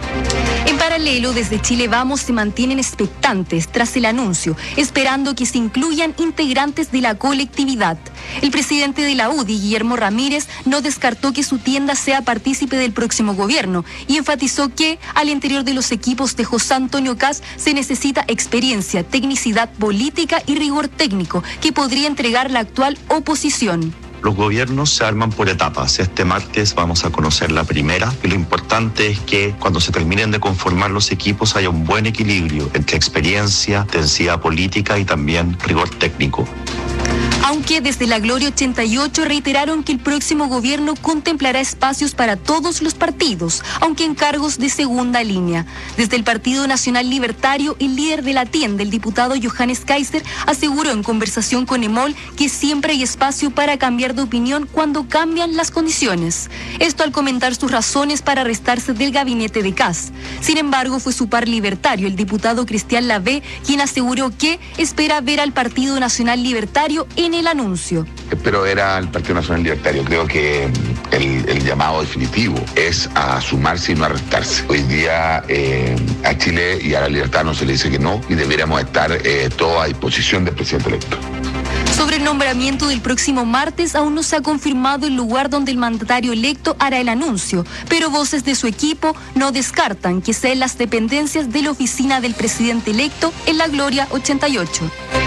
En paralelo, desde Chile Vamos se mantienen expectantes tras el anuncio, esperando que se incluyan integrantes de la colectividad. El presidente de la U D I, Guillermo Ramírez, no descartó que su tienda sea partícipe del próximo gobierno y enfatizó que al interior de los equipos de José Antonio Kast se necesita experiencia, tecnicidad política y rigor técnico que podría entregar la actual oposición. Los gobiernos se arman por etapas. Este martes vamos a conocer la primera y lo importante es que cuando se terminen de conformar los equipos haya un buen equilibrio entre experiencia, densidad política y también rigor técnico. Aunque desde la Gloria ochenta y ocho reiteraron que el próximo gobierno contemplará espacios para todos los partidos, aunque en cargos de segunda línea. Desde el Partido Nacional Libertario, el líder de la tienda, el diputado Johannes Kaiser, aseguró en conversación con EMOL que siempre hay espacio para cambiar de opinión cuando cambian las condiciones. Esto al comentar sus razones para restarse del gabinete de Kast. Sin embargo, fue su par libertario, el diputado Cristian Lavé, quien aseguró que espera ver al Partido Nacional Libertario en el anuncio. Espero ver al Partido Nacional Libertario. Creo que el, el llamado definitivo es a sumarse y no a restarse. Hoy día eh, a Chile y a la libertad no se le dice que no y deberíamos estar eh, todos a disposición del presidente electo. Sobre el nombramiento del próximo martes, aún no se ha confirmado el lugar donde el mandatario electo hará el anuncio, pero voces de su equipo no descartan que sea en las dependencias de la oficina del presidente electo en la Gloria ochenta y ocho.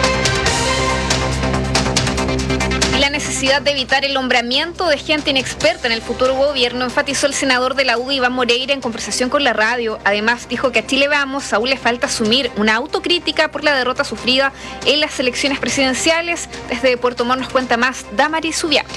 necesidad de evitar el nombramiento de gente inexperta en el futuro gobierno, enfatizó el senador de la U D I, Iván Moreira, en conversación con la radio. Además, dijo que a Chile Vamos aún le falta asumir una autocrítica por la derrota sufrida en las elecciones presidenciales. Desde Puerto Montt nos cuenta más Damaris Subiable.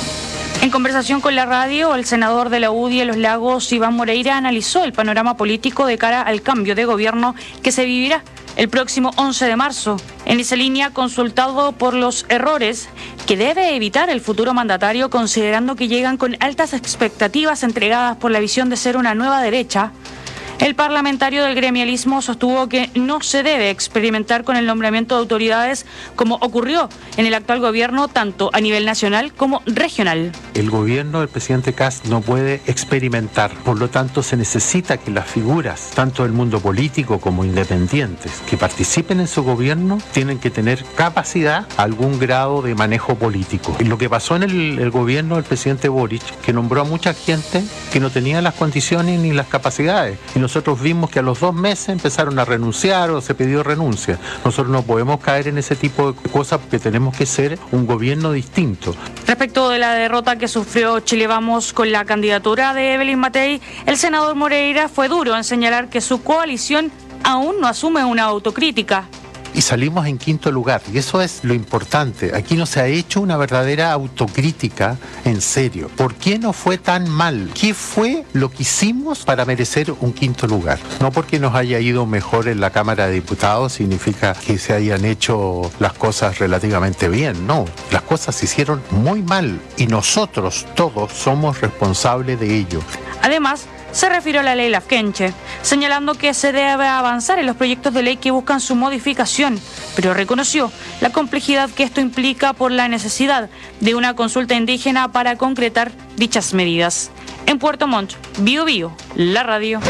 En conversación con la radio, el senador de la U D I de Los Lagos, Iván Moreira, analizó el panorama político de cara al cambio de gobierno que se vivirá el próximo once de marzo. En esa línea, consultado por los errores que debe evitar el futuro mandatario, considerando que llegan con altas expectativas entregadas por la visión de ser una nueva derecha, el parlamentario del gremialismo sostuvo que no se debe experimentar con el nombramiento de autoridades como ocurrió en el actual gobierno, tanto a nivel nacional como regional. El gobierno del presidente Kast no puede experimentar, por lo tanto se necesita que las figuras, tanto del mundo político como independientes, que participen en su gobierno, tienen que tener capacidad, algún grado de manejo político. Y lo que pasó en el, el gobierno del presidente Boric, que nombró a mucha gente que no tenía las condiciones ni las capacidades. Y nosotros vimos que a los dos meses empezaron a renunciar o se pidió renuncia. Nosotros no podemos caer en ese tipo de cosas porque tenemos que ser un gobierno distinto. Respecto de la derrota que sufrió Chile Vamos con la candidatura de Evelyn Matei, el senador Moreira fue duro en señalar que su coalición aún no asume una autocrítica. Y salimos en quinto lugar, y eso es lo importante. Aquí no se ha hecho una verdadera autocrítica en serio. ¿Por qué no fue tan mal? ¿Qué fue lo que hicimos para merecer un quinto lugar? No porque nos haya ido mejor en la Cámara de Diputados significa que se hayan hecho las cosas relativamente bien. No, las cosas se hicieron muy mal y nosotros todos somos responsables de ello. Además, se refirió a la ley Lafkenche, señalando que se debe avanzar en los proyectos de ley que buscan su modificación, pero reconoció la complejidad que esto implica por la necesidad de una consulta indígena para concretar dichas medidas. En Puerto Montt, Bio Bio, la radio.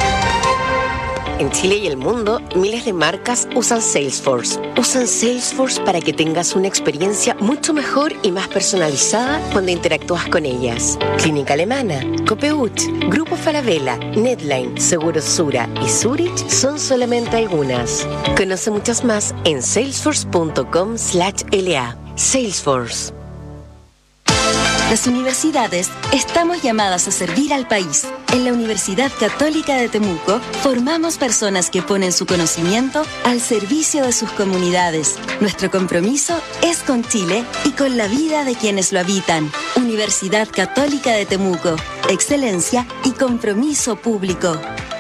En Chile y el mundo, miles de marcas usan Salesforce. Usan Salesforce para que tengas una experiencia mucho mejor y más personalizada cuando interactúas con ellas. Clínica Alemana, Copeuch, Grupo Falabella, Netline, Seguros Sura y Zurich son solamente algunas. Conoce muchas más en salesforce punto com slash L A. Salesforce. Las universidades estamos llamadas a servir al país. En la Universidad Católica de Temuco formamos personas que ponen su conocimiento al servicio de sus comunidades. Nuestro compromiso es con Chile y con la vida de quienes lo habitan. Universidad Católica de Temuco. Excelencia y compromiso público.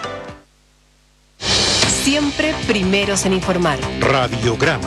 Siempre primeros en informar. Radiograma.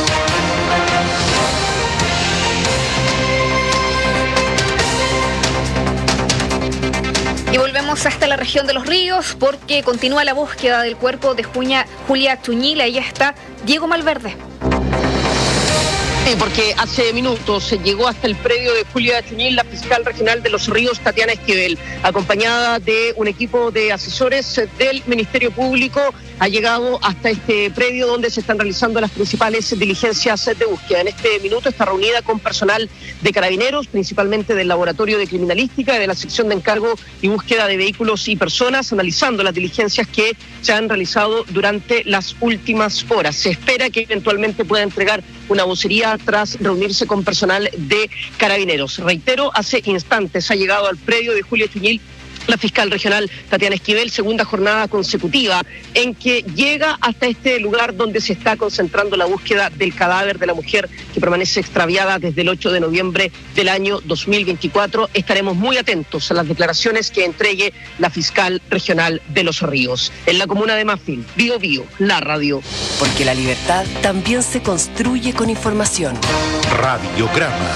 Y volvemos hasta la región de Los Ríos porque continúa la búsqueda del cuerpo de Julia, Julia Chuñil. Ahí está Diego Malverde. Sí, porque hace minutos se llegó hasta el predio de Julia Chuñil, la fiscal regional de Los Ríos, Tatiana Esquivel, acompañada de un equipo de asesores del Ministerio Público. Ha llegado hasta este predio donde se están realizando las principales diligencias de búsqueda. En este minuto está reunida con personal de Carabineros, principalmente del Laboratorio de Criminalística y de la sección de encargo y búsqueda de vehículos y personas, analizando las diligencias que se han realizado durante las últimas horas. Se espera que eventualmente pueda entregar una vocería tras reunirse con personal de Carabineros. Reitero, hace instantes ha llegado al predio de Julia Chuñil la fiscal regional Tatiana Esquivel, segunda jornada consecutiva en que llega hasta este lugar donde se está concentrando la búsqueda del cadáver de la mujer que permanece extraviada desde el ocho de noviembre del año dos mil veinticuatro. Estaremos muy atentos a las declaraciones que entregue la fiscal regional de Los Ríos. En la comuna de Mafil, Bio Bio, la radio. Porque la libertad también se construye con información. Radiograma.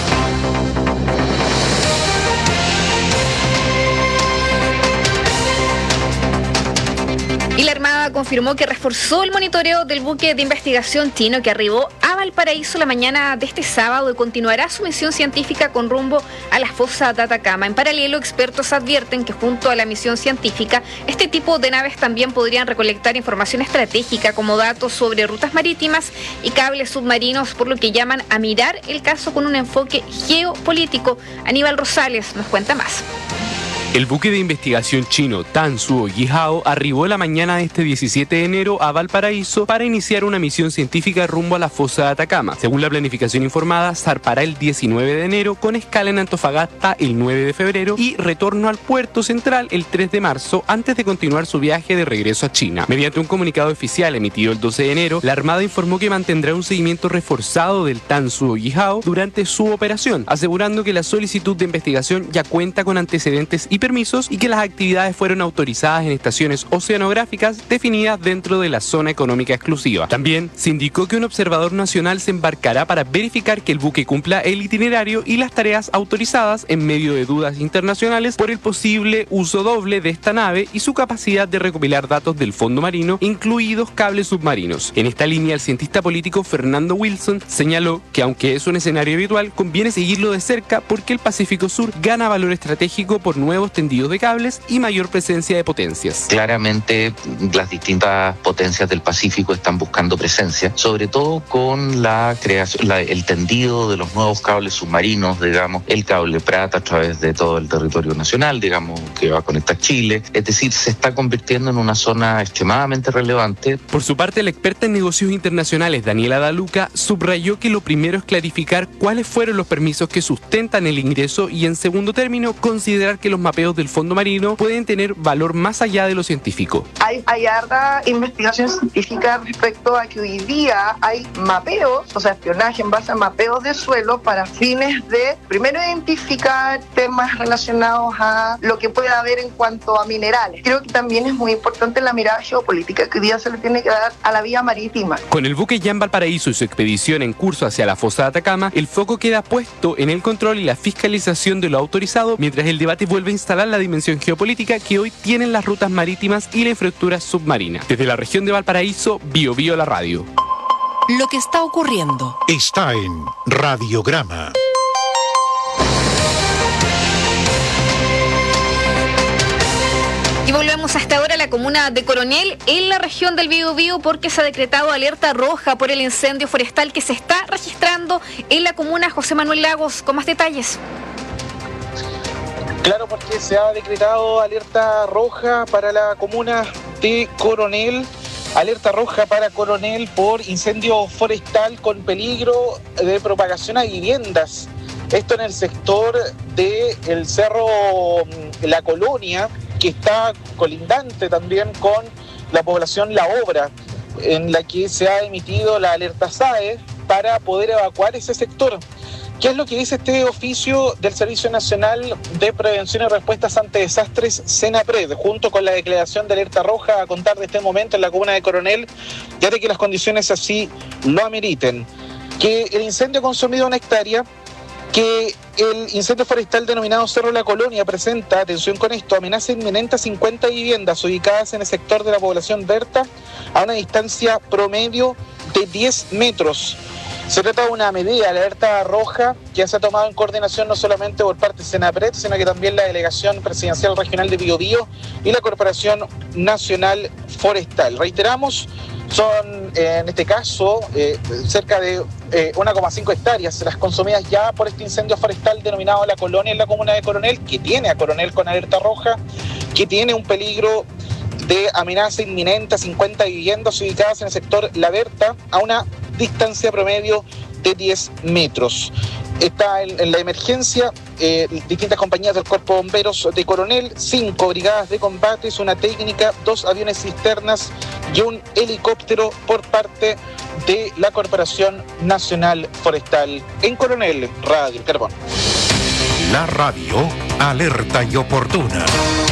Y la Armada confirmó que reforzó el monitoreo del buque de investigación chino que arribó a Valparaíso la mañana de este sábado y continuará su misión científica con rumbo a la fosa de Atacama. En paralelo, expertos advierten que junto a la misión científica, este tipo de naves también podrían recolectar información estratégica como datos sobre rutas marítimas y cables submarinos, por lo que llaman a mirar el caso con un enfoque geopolítico. Aníbal Rosales nos cuenta más. El buque de investigación chino Tan Suo Yihao arribó la mañana de este diecisiete de enero a Valparaíso para iniciar una misión científica rumbo a la fosa de Atacama. Según la planificación informada, zarpará el diecinueve de enero con escala en Antofagasta el nueve de febrero y retorno al puerto central el tres de marzo antes de continuar su viaje de regreso a China. Mediante un comunicado oficial emitido el doce de enero, la Armada informó que mantendrá un seguimiento reforzado del Tan Suo Yihao durante su operación, asegurando que la solicitud de investigación ya cuenta con antecedentes y permisos y que las actividades fueron autorizadas en estaciones oceanográficas definidas dentro de la zona económica exclusiva. También se indicó que un observador nacional se embarcará para verificar que el buque cumpla el itinerario y las tareas autorizadas en medio de dudas internacionales por el posible uso doble de esta nave y su capacidad de recopilar datos del fondo marino, incluidos cables submarinos. En esta línea, el cientista político Fernando Wilson señaló que aunque es un escenario habitual, conviene seguirlo de cerca porque el Pacífico Sur gana valor estratégico por nuevos tendidos de cables y mayor presencia de potencias. Claramente las distintas potencias del Pacífico están buscando presencia, sobre todo con la creación, la, el tendido de los nuevos cables submarinos, digamos, el cable Prat a través de todo el territorio nacional, digamos, que va a conectar Chile. Es decir, se está convirtiendo en una zona extremadamente relevante. Por su parte, la experta en negocios internacionales Daniela Daluca subrayó que lo primero es clarificar cuáles fueron los permisos que sustentan el ingreso y, en segundo término, considerar que los mapeos del fondo marino pueden tener valor más allá de lo científico. Hay, hay harta investigación científica respecto a que hoy día hay mapeos, o sea, espionaje en base a mapeos de suelo para fines de, primero, identificar temas relacionados a lo que pueda haber en cuanto a minerales. Creo que también es muy importante la mirada geopolítica que hoy día se le tiene que dar a la vía marítima. Con el buque ya en Valparaíso y su expedición en curso hacia la fosa de Atacama, el foco queda puesto en el control y la fiscalización de lo autorizado, mientras el debate vuelve a instalar la dimensión geopolítica que hoy tienen las rutas marítimas y la infraestructura submarina. Desde la región de Valparaíso, Bio Bio la radio. Lo que está ocurriendo está en Radiograma. Y volvemos hasta ahora a la comuna de Coronel, en la región del Biobío, porque se ha decretado alerta roja por el incendio forestal que se está registrando en la comuna. José Manuel Lagos, con más detalles. Claro, porque se ha decretado alerta roja para la comuna de Coronel. Alerta roja para Coronel por incendio forestal con peligro de propagación a viviendas. Esto en el sector del Cerro La Colonia, que está colindante también con la población La Obra, en la que se ha emitido la alerta S A E para poder evacuar ese sector. ¿Qué es lo que dice este oficio del Servicio Nacional de Prevención y Respuestas ante Desastres, SENAPRED, junto con la declaración de alerta roja a contar de este momento en la comuna de Coronel, ya de que las condiciones así lo ameriten? Que el incendio ha consumido una hectárea, que el incendio forestal denominado Cerro La Colonia presenta, atención con esto, amenaza inminente a cincuenta viviendas ubicadas en el sector de la población Berta a una distancia promedio de diez metros. Se trata de una medida, la alerta roja, que se ha tomado en coordinación no solamente por parte de SENAPRED, sino que también la Delegación Presidencial Regional de Biobío y la Corporación Nacional Forestal. Reiteramos, son eh, en este caso eh, cerca de eh, uno coma cinco hectáreas las consumidas ya por este incendio forestal denominado La Colonia en la comuna de Coronel, que tiene a Coronel con alerta roja, que tiene un peligro de amenaza inminente a cincuenta viviendas ubicadas en el sector La Berta a una distancia promedio de diez metros. Está en, en la emergencia eh, distintas compañías del Cuerpo de Bomberos de Coronel, cinco brigadas de combates, una técnica, dos aviones cisternas y un helicóptero por parte de la Corporación Nacional Forestal. En Coronel, Radio El Carbón. La radio alerta y oportuna.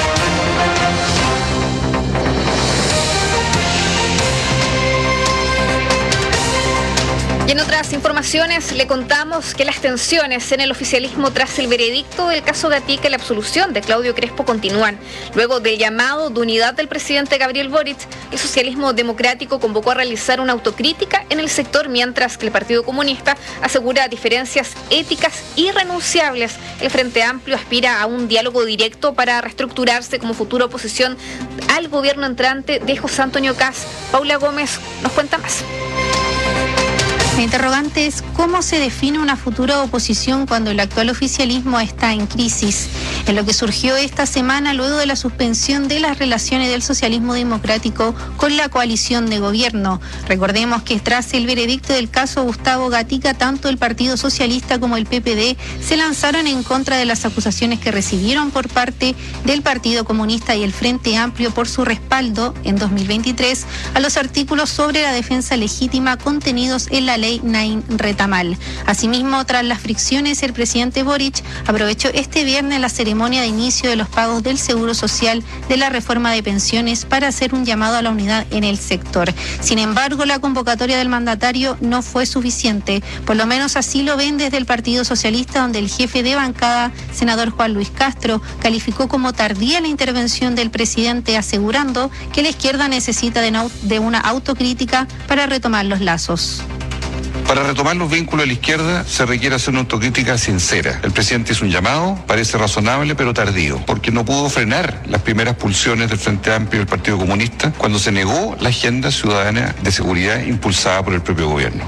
Y en otras informaciones le contamos que las tensiones en el oficialismo tras el veredicto del caso Gatica y la absolución de Claudio Crespo continúan. Luego del llamado de unidad del presidente Gabriel Boric, el socialismo democrático convocó a realizar una autocrítica en el sector, mientras que el Partido Comunista asegura diferencias éticas irrenunciables. El Frente Amplio aspira a un diálogo directo para reestructurarse como futura oposición al gobierno entrante de José Antonio Kast. Paula Gómez nos cuenta más. La interrogante es cómo se define una futura oposición cuando el actual oficialismo está en crisis. en lo que surgió esta semana luego de la suspensión de las relaciones del socialismo democrático con la coalición de gobierno. Recordemos que tras el veredicto del caso Gustavo Gatica, tanto el Partido Socialista como el P P D se lanzaron en contra de las acusaciones que recibieron por parte del Partido Comunista y el Frente Amplio por su respaldo en dos mil veintitrés a los artículos sobre la defensa legítima contenidos en la ley Nain Retamal. Asimismo, tras las fricciones, el presidente Boric aprovechó este viernes la ceremonia de inicio de los pagos del Seguro Social de la reforma de pensiones para hacer un llamado a la unidad en el sector. Sin embargo, la convocatoria del mandatario no fue suficiente, por lo menos así lo ven desde el Partido Socialista, donde el jefe de bancada, senador Juan Luis Castro, calificó como tardía la intervención del presidente, asegurando que la izquierda necesita de, no, de una autocrítica para retomar los lazos. Para retomar los vínculos de la izquierda se requiere hacer una autocrítica sincera. El presidente hizo un llamado, parece razonable pero tardío, porque no pudo frenar las primeras pulsiones del Frente Amplio y del Partido Comunista cuando se negó la agenda ciudadana de seguridad impulsada por el propio gobierno.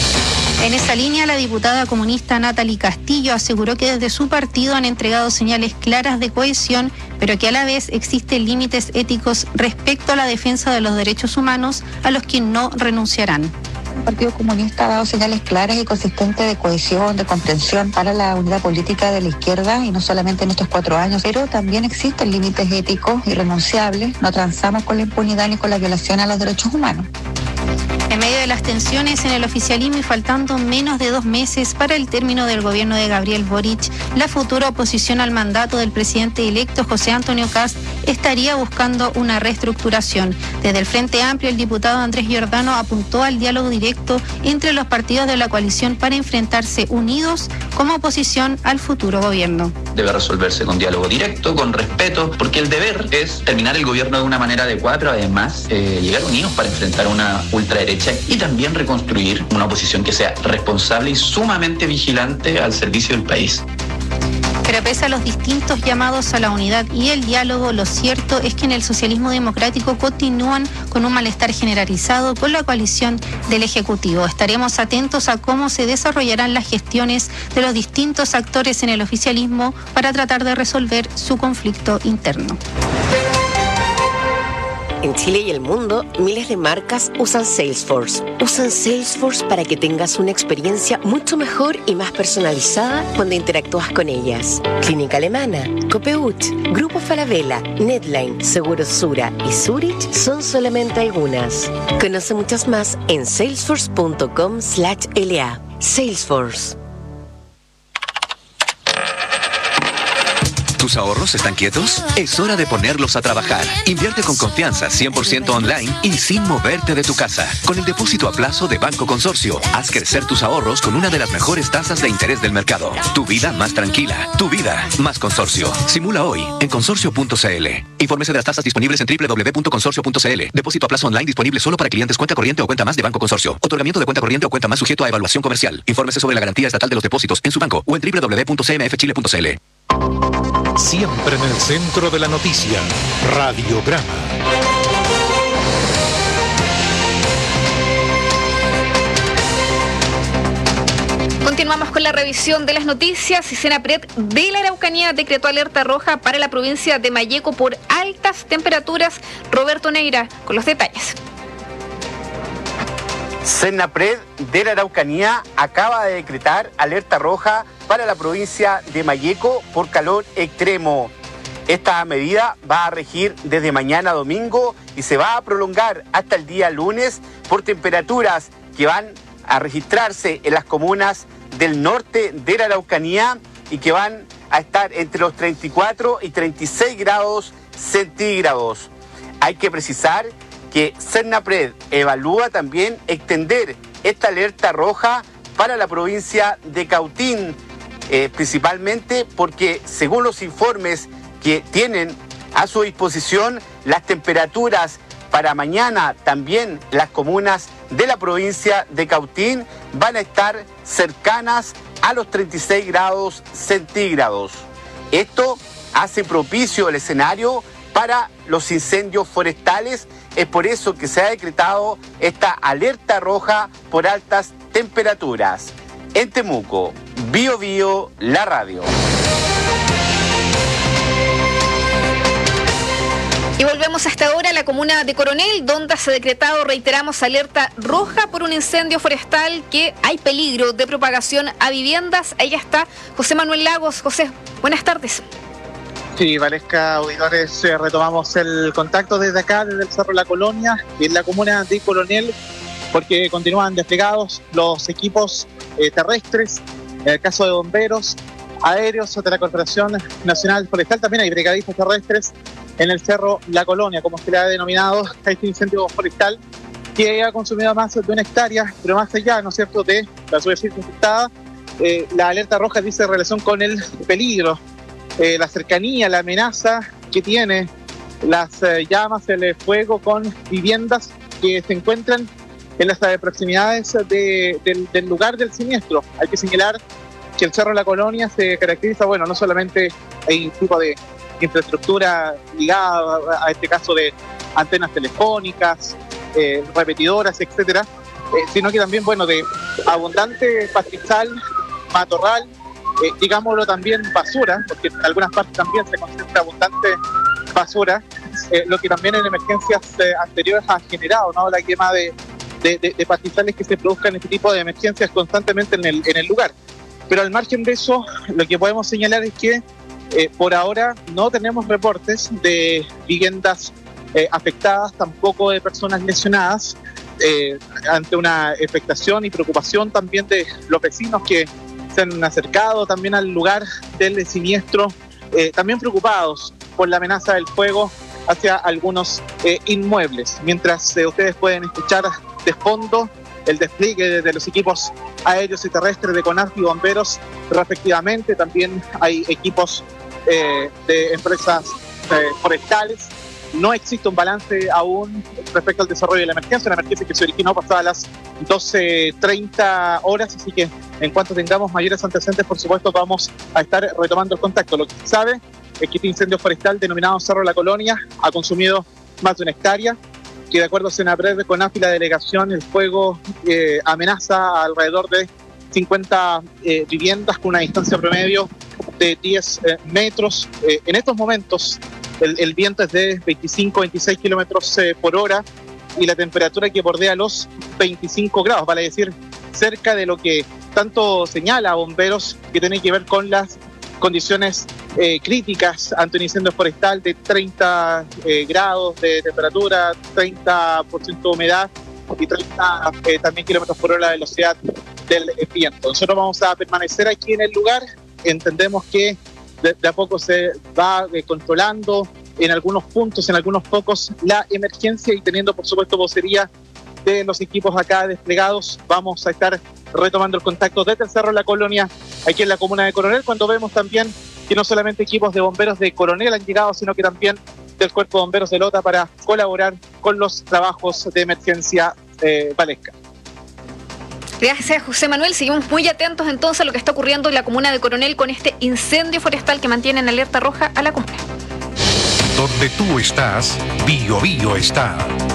En esa línea, la diputada comunista Natalie Castillo aseguró que desde su partido han entregado señales claras de cohesión, pero que a la vez existen límites éticos respecto a la defensa de los derechos humanos a los que no renunciarán. El Partido Comunista ha dado señales claras y consistentes de cohesión, de comprensión para la unidad política de la izquierda, y no solamente en estos cuatro años, pero también existen límites éticos irrenunciables. No transamos con la impunidad ni con la violación a los derechos humanos. En medio de las tensiones en el oficialismo y faltando menos de dos meses para el término del gobierno de Gabriel Boric, la futura oposición al mandato del presidente electo José Antonio Kast estaría buscando una reestructuración. Desde el Frente Amplio, el diputado Andrés Giordano apuntó al diálogo directo entre los partidos de la coalición para enfrentarse unidos como oposición al futuro gobierno. Debe resolverse con diálogo directo, con respeto, porque el deber es terminar el gobierno de una manera adecuada, pero además eh, llegar unidos para enfrentar una ultraderecha y también reconstruir una oposición que sea responsable y sumamente vigilante al servicio del país. Pero pese a los distintos llamados a la unidad y el diálogo, lo cierto es que en el socialismo democrático continúan con un malestar generalizado con la coalición del Ejecutivo. Estaremos atentos a cómo se desarrollarán las gestiones de los distintos actores en el oficialismo para tratar de resolver su conflicto interno. En Chile y el mundo, miles de marcas usan Salesforce. Usan Salesforce para que tengas una experiencia mucho mejor y más personalizada cuando interactúas con ellas. Clínica Alemana, Copeuch, Grupo Falabella, Netline, Seguros Sura y Zurich son solamente algunas. Conoce muchas más en salesforce punto com slash L A. Salesforce. ¿Tus ahorros están quietos? Es hora de ponerlos a trabajar. Invierte con confianza, cien por ciento online y sin moverte de tu casa. Con el depósito a plazo de Banco Consorcio, haz crecer tus ahorros con una de las mejores tasas de interés del mercado. Tu vida más tranquila. Tu vida más Consorcio. Simula hoy en consorcio punto c l. Infórmese de las tasas disponibles en doble u doble u doble u punto consorcio punto c l. Depósito a plazo online disponible solo para clientes cuenta corriente o cuenta más de Banco Consorcio. Otorgamiento de cuenta corriente o cuenta más sujeto a evaluación comercial. Infórmese sobre la garantía estatal de los depósitos en su banco o en doble u doble u doble u punto c m f chile punto c l. Siempre en el centro de la noticia, Radiograma. Continuamos con la revisión de las noticias. Y Senapred de la Araucanía decretó alerta roja para la provincia de Malleco por altas temperaturas. Roberto Neira con los detalles. Senapred de la Araucanía acaba de decretar alerta roja para la provincia de Malleco por calor extremo. Esta medida va a regir desde mañana domingo y se va a prolongar hasta el día lunes por temperaturas que van a registrarse en las comunas del norte de la Araucanía y que van a estar entre los treinta y cuatro y treinta y seis grados centígrados. Hay que precisar que Senapred evalúa también extender esta alerta roja para la provincia de Cautín, eh, principalmente porque según los informes que tienen a su disposición, las temperaturas para mañana también las comunas de la provincia de Cautín van a estar cercanas a los treinta y seis grados centígrados. Esto hace propicio el escenario para los incendios forestales. Es por eso que se ha decretado esta alerta roja por altas temperaturas. En Temuco, Bio Bio, la radio. Pasamos hasta ahora a la comuna de Coronel, donde se ha decretado, reiteramos, alerta roja por un incendio forestal, que hay peligro de propagación a viviendas. Ahí está José Manuel Lagos. José, buenas tardes. Sí, Valesca, auditores, eh, retomamos el contacto desde acá, desde el Cerro La Colonia, y en la comuna de Coronel, porque continúan desplegados los equipos eh, terrestres, en el caso de bomberos, aéreos de la Corporación Nacional Forestal. También hay brigadistas terrestres en el Cerro La Colonia, como se le ha denominado a este incendio forestal, que ha consumido más de una hectárea, pero más allá, ¿no es cierto?, de la superficie afectada. Eh, la alerta roja dice en relación con el peligro, eh, la cercanía, la amenaza que tiene las eh, llamas, el fuego con viviendas que se encuentran en las eh, proximidades de, del, del lugar del siniestro. Hay que señalar que el Cerro La Colonia se caracteriza, bueno, no solamente hay un tipo de infraestructura ligada a, a este caso de antenas telefónicas, eh, repetidoras, etcétera, eh, sino que también, bueno, de abundante pastizal, matorral, eh, digámoslo también basura, porque en algunas partes también se concentra abundante basura, eh, lo que también en emergencias eh, anteriores ha generado, ¿no?, la quema de, de, de, de pastizales que se produzcan este tipo de emergencias constantemente en el, en el lugar. Pero al margen de eso, lo que podemos señalar es que eh, por ahora no tenemos reportes de viviendas eh, afectadas, tampoco de personas lesionadas, eh, ante una expectación y preocupación también de los vecinos que se han acercado también al lugar del siniestro, eh, también preocupados por la amenaza del fuego hacia algunos eh, inmuebles. Mientras eh, ustedes pueden escuchar de fondo el despliegue de los equipos aéreos y terrestres de CONAF y bomberos respectivamente. También hay equipos eh, de empresas eh, forestales. No existe un balance aún respecto al desarrollo de la emergencia, una emergencia que se originó pasadas las doce treinta horas, así que en cuanto tengamos mayores antecedentes, por supuesto, vamos a estar retomando el contacto. Lo que se sabe es que este incendio forestal denominado Cerro La Colonia ha consumido más de una hectárea, que de acuerdo a Senapred, CONAF y la delegación, el fuego eh, amenaza a alrededor de cincuenta eh, viviendas con una distancia promedio de diez eh, metros. Eh, en estos momentos el, el viento es de veinticinco a veintiséis kilómetros eh, por hora y la temperatura que bordea los veinticinco grados, vale decir, cerca de lo que tanto señala bomberos, que tiene que ver con las condiciones eh, críticas ante un incendio forestal de treinta eh, grados de temperatura, treinta por ciento de humedad y treinta eh, también kilómetros por hora de velocidad del eh, viento. Nosotros vamos a permanecer aquí en el lugar. Entendemos que de, de a poco se va eh, controlando en algunos puntos, en algunos focos, la emergencia, y teniendo por supuesto vocería de los equipos acá desplegados, vamos a estar retomando el contacto desde el Cerro La Colonia, aquí en la comuna de Coronel, cuando vemos también que no solamente equipos de bomberos de Coronel han llegado, sino que también del Cuerpo de Bomberos de Lota para colaborar con los trabajos de emergencia eh, Valesca. Gracias, José Manuel. Seguimos muy atentos entonces a lo que está ocurriendo en la comuna de Coronel con este incendio forestal que mantiene en alerta roja a la comuna. Donde tú estás, Bio Bio está.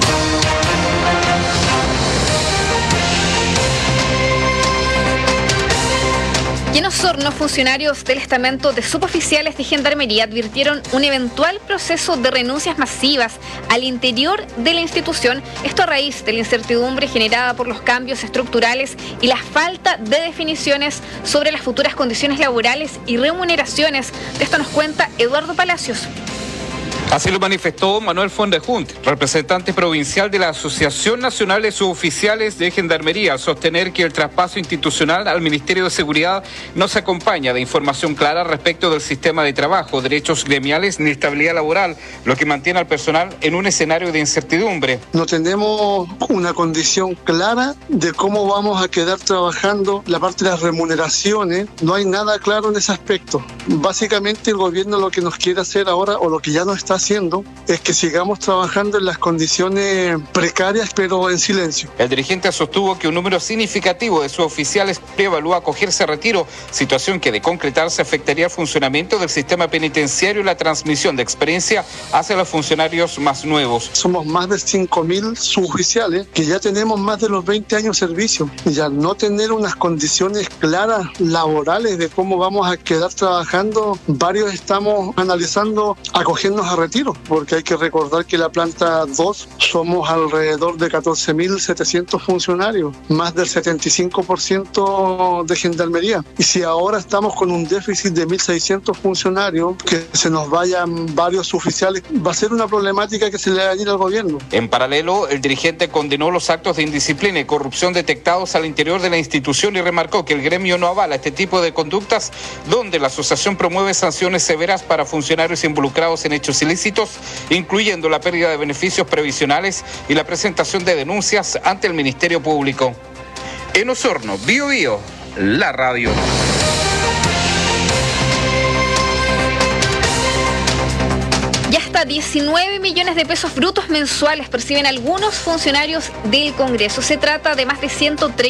Y en Osorno, funcionarios del estamento de suboficiales de Gendarmería advirtieron un eventual proceso de renuncias masivas al interior de la institución, esto a raíz de la incertidumbre generada por los cambios estructurales y la falta de definiciones sobre las futuras condiciones laborales y remuneraciones. De esto nos cuenta Eduardo Palacios. Así lo manifestó Manuel Fondejunt, representante provincial de la Asociación Nacional de Suboficiales de Gendarmería, al sostener que el traspaso institucional al Ministerio de Seguridad no se acompaña de información clara respecto del sistema de trabajo, derechos gremiales ni estabilidad laboral, lo que mantiene al personal en un escenario de incertidumbre. No tenemos una condición clara de cómo vamos a quedar trabajando la parte de las remuneraciones, no hay nada claro en ese aspecto. Básicamente el gobierno lo que nos quiere hacer ahora, o lo que ya no está haciendo, es que sigamos trabajando en las condiciones precarias, pero en silencio. El dirigente sostuvo que un número significativo de suboficiales evalúa acogerse a retiro, situación que de concretarse afectaría el funcionamiento del sistema penitenciario y la transmisión de experiencia hacia los funcionarios más nuevos. Somos más de cinco mil suboficiales que ya tenemos más de los veinte años de servicio, y al no tener unas condiciones claras laborales de cómo vamos a quedar trabajando, varios estamos analizando acogernos a retiro, porque hay que recordar que la planta dos somos alrededor de catorce mil setecientos funcionarios, más del setenta y cinco por ciento de gendarmería. Y si ahora estamos con un déficit de mil seiscientos funcionarios, que se nos vayan varios oficiales, va a ser una problemática que se le va a ir al gobierno. En paralelo, el dirigente condenó los actos de indisciplina y corrupción detectados al interior de la institución y remarcó que el gremio no avala este tipo de conductas, donde la asociación promueve sanciones severas para funcionarios involucrados en hechos ilícitos, incluyendo la pérdida de beneficios previsionales y la presentación de denuncias ante el Ministerio Público. En Osorno, Bío Bío, la radio. Ya hasta diecinueve millones de pesos brutos mensuales perciben algunos funcionarios del Congreso. Se trata de más de ciento treinta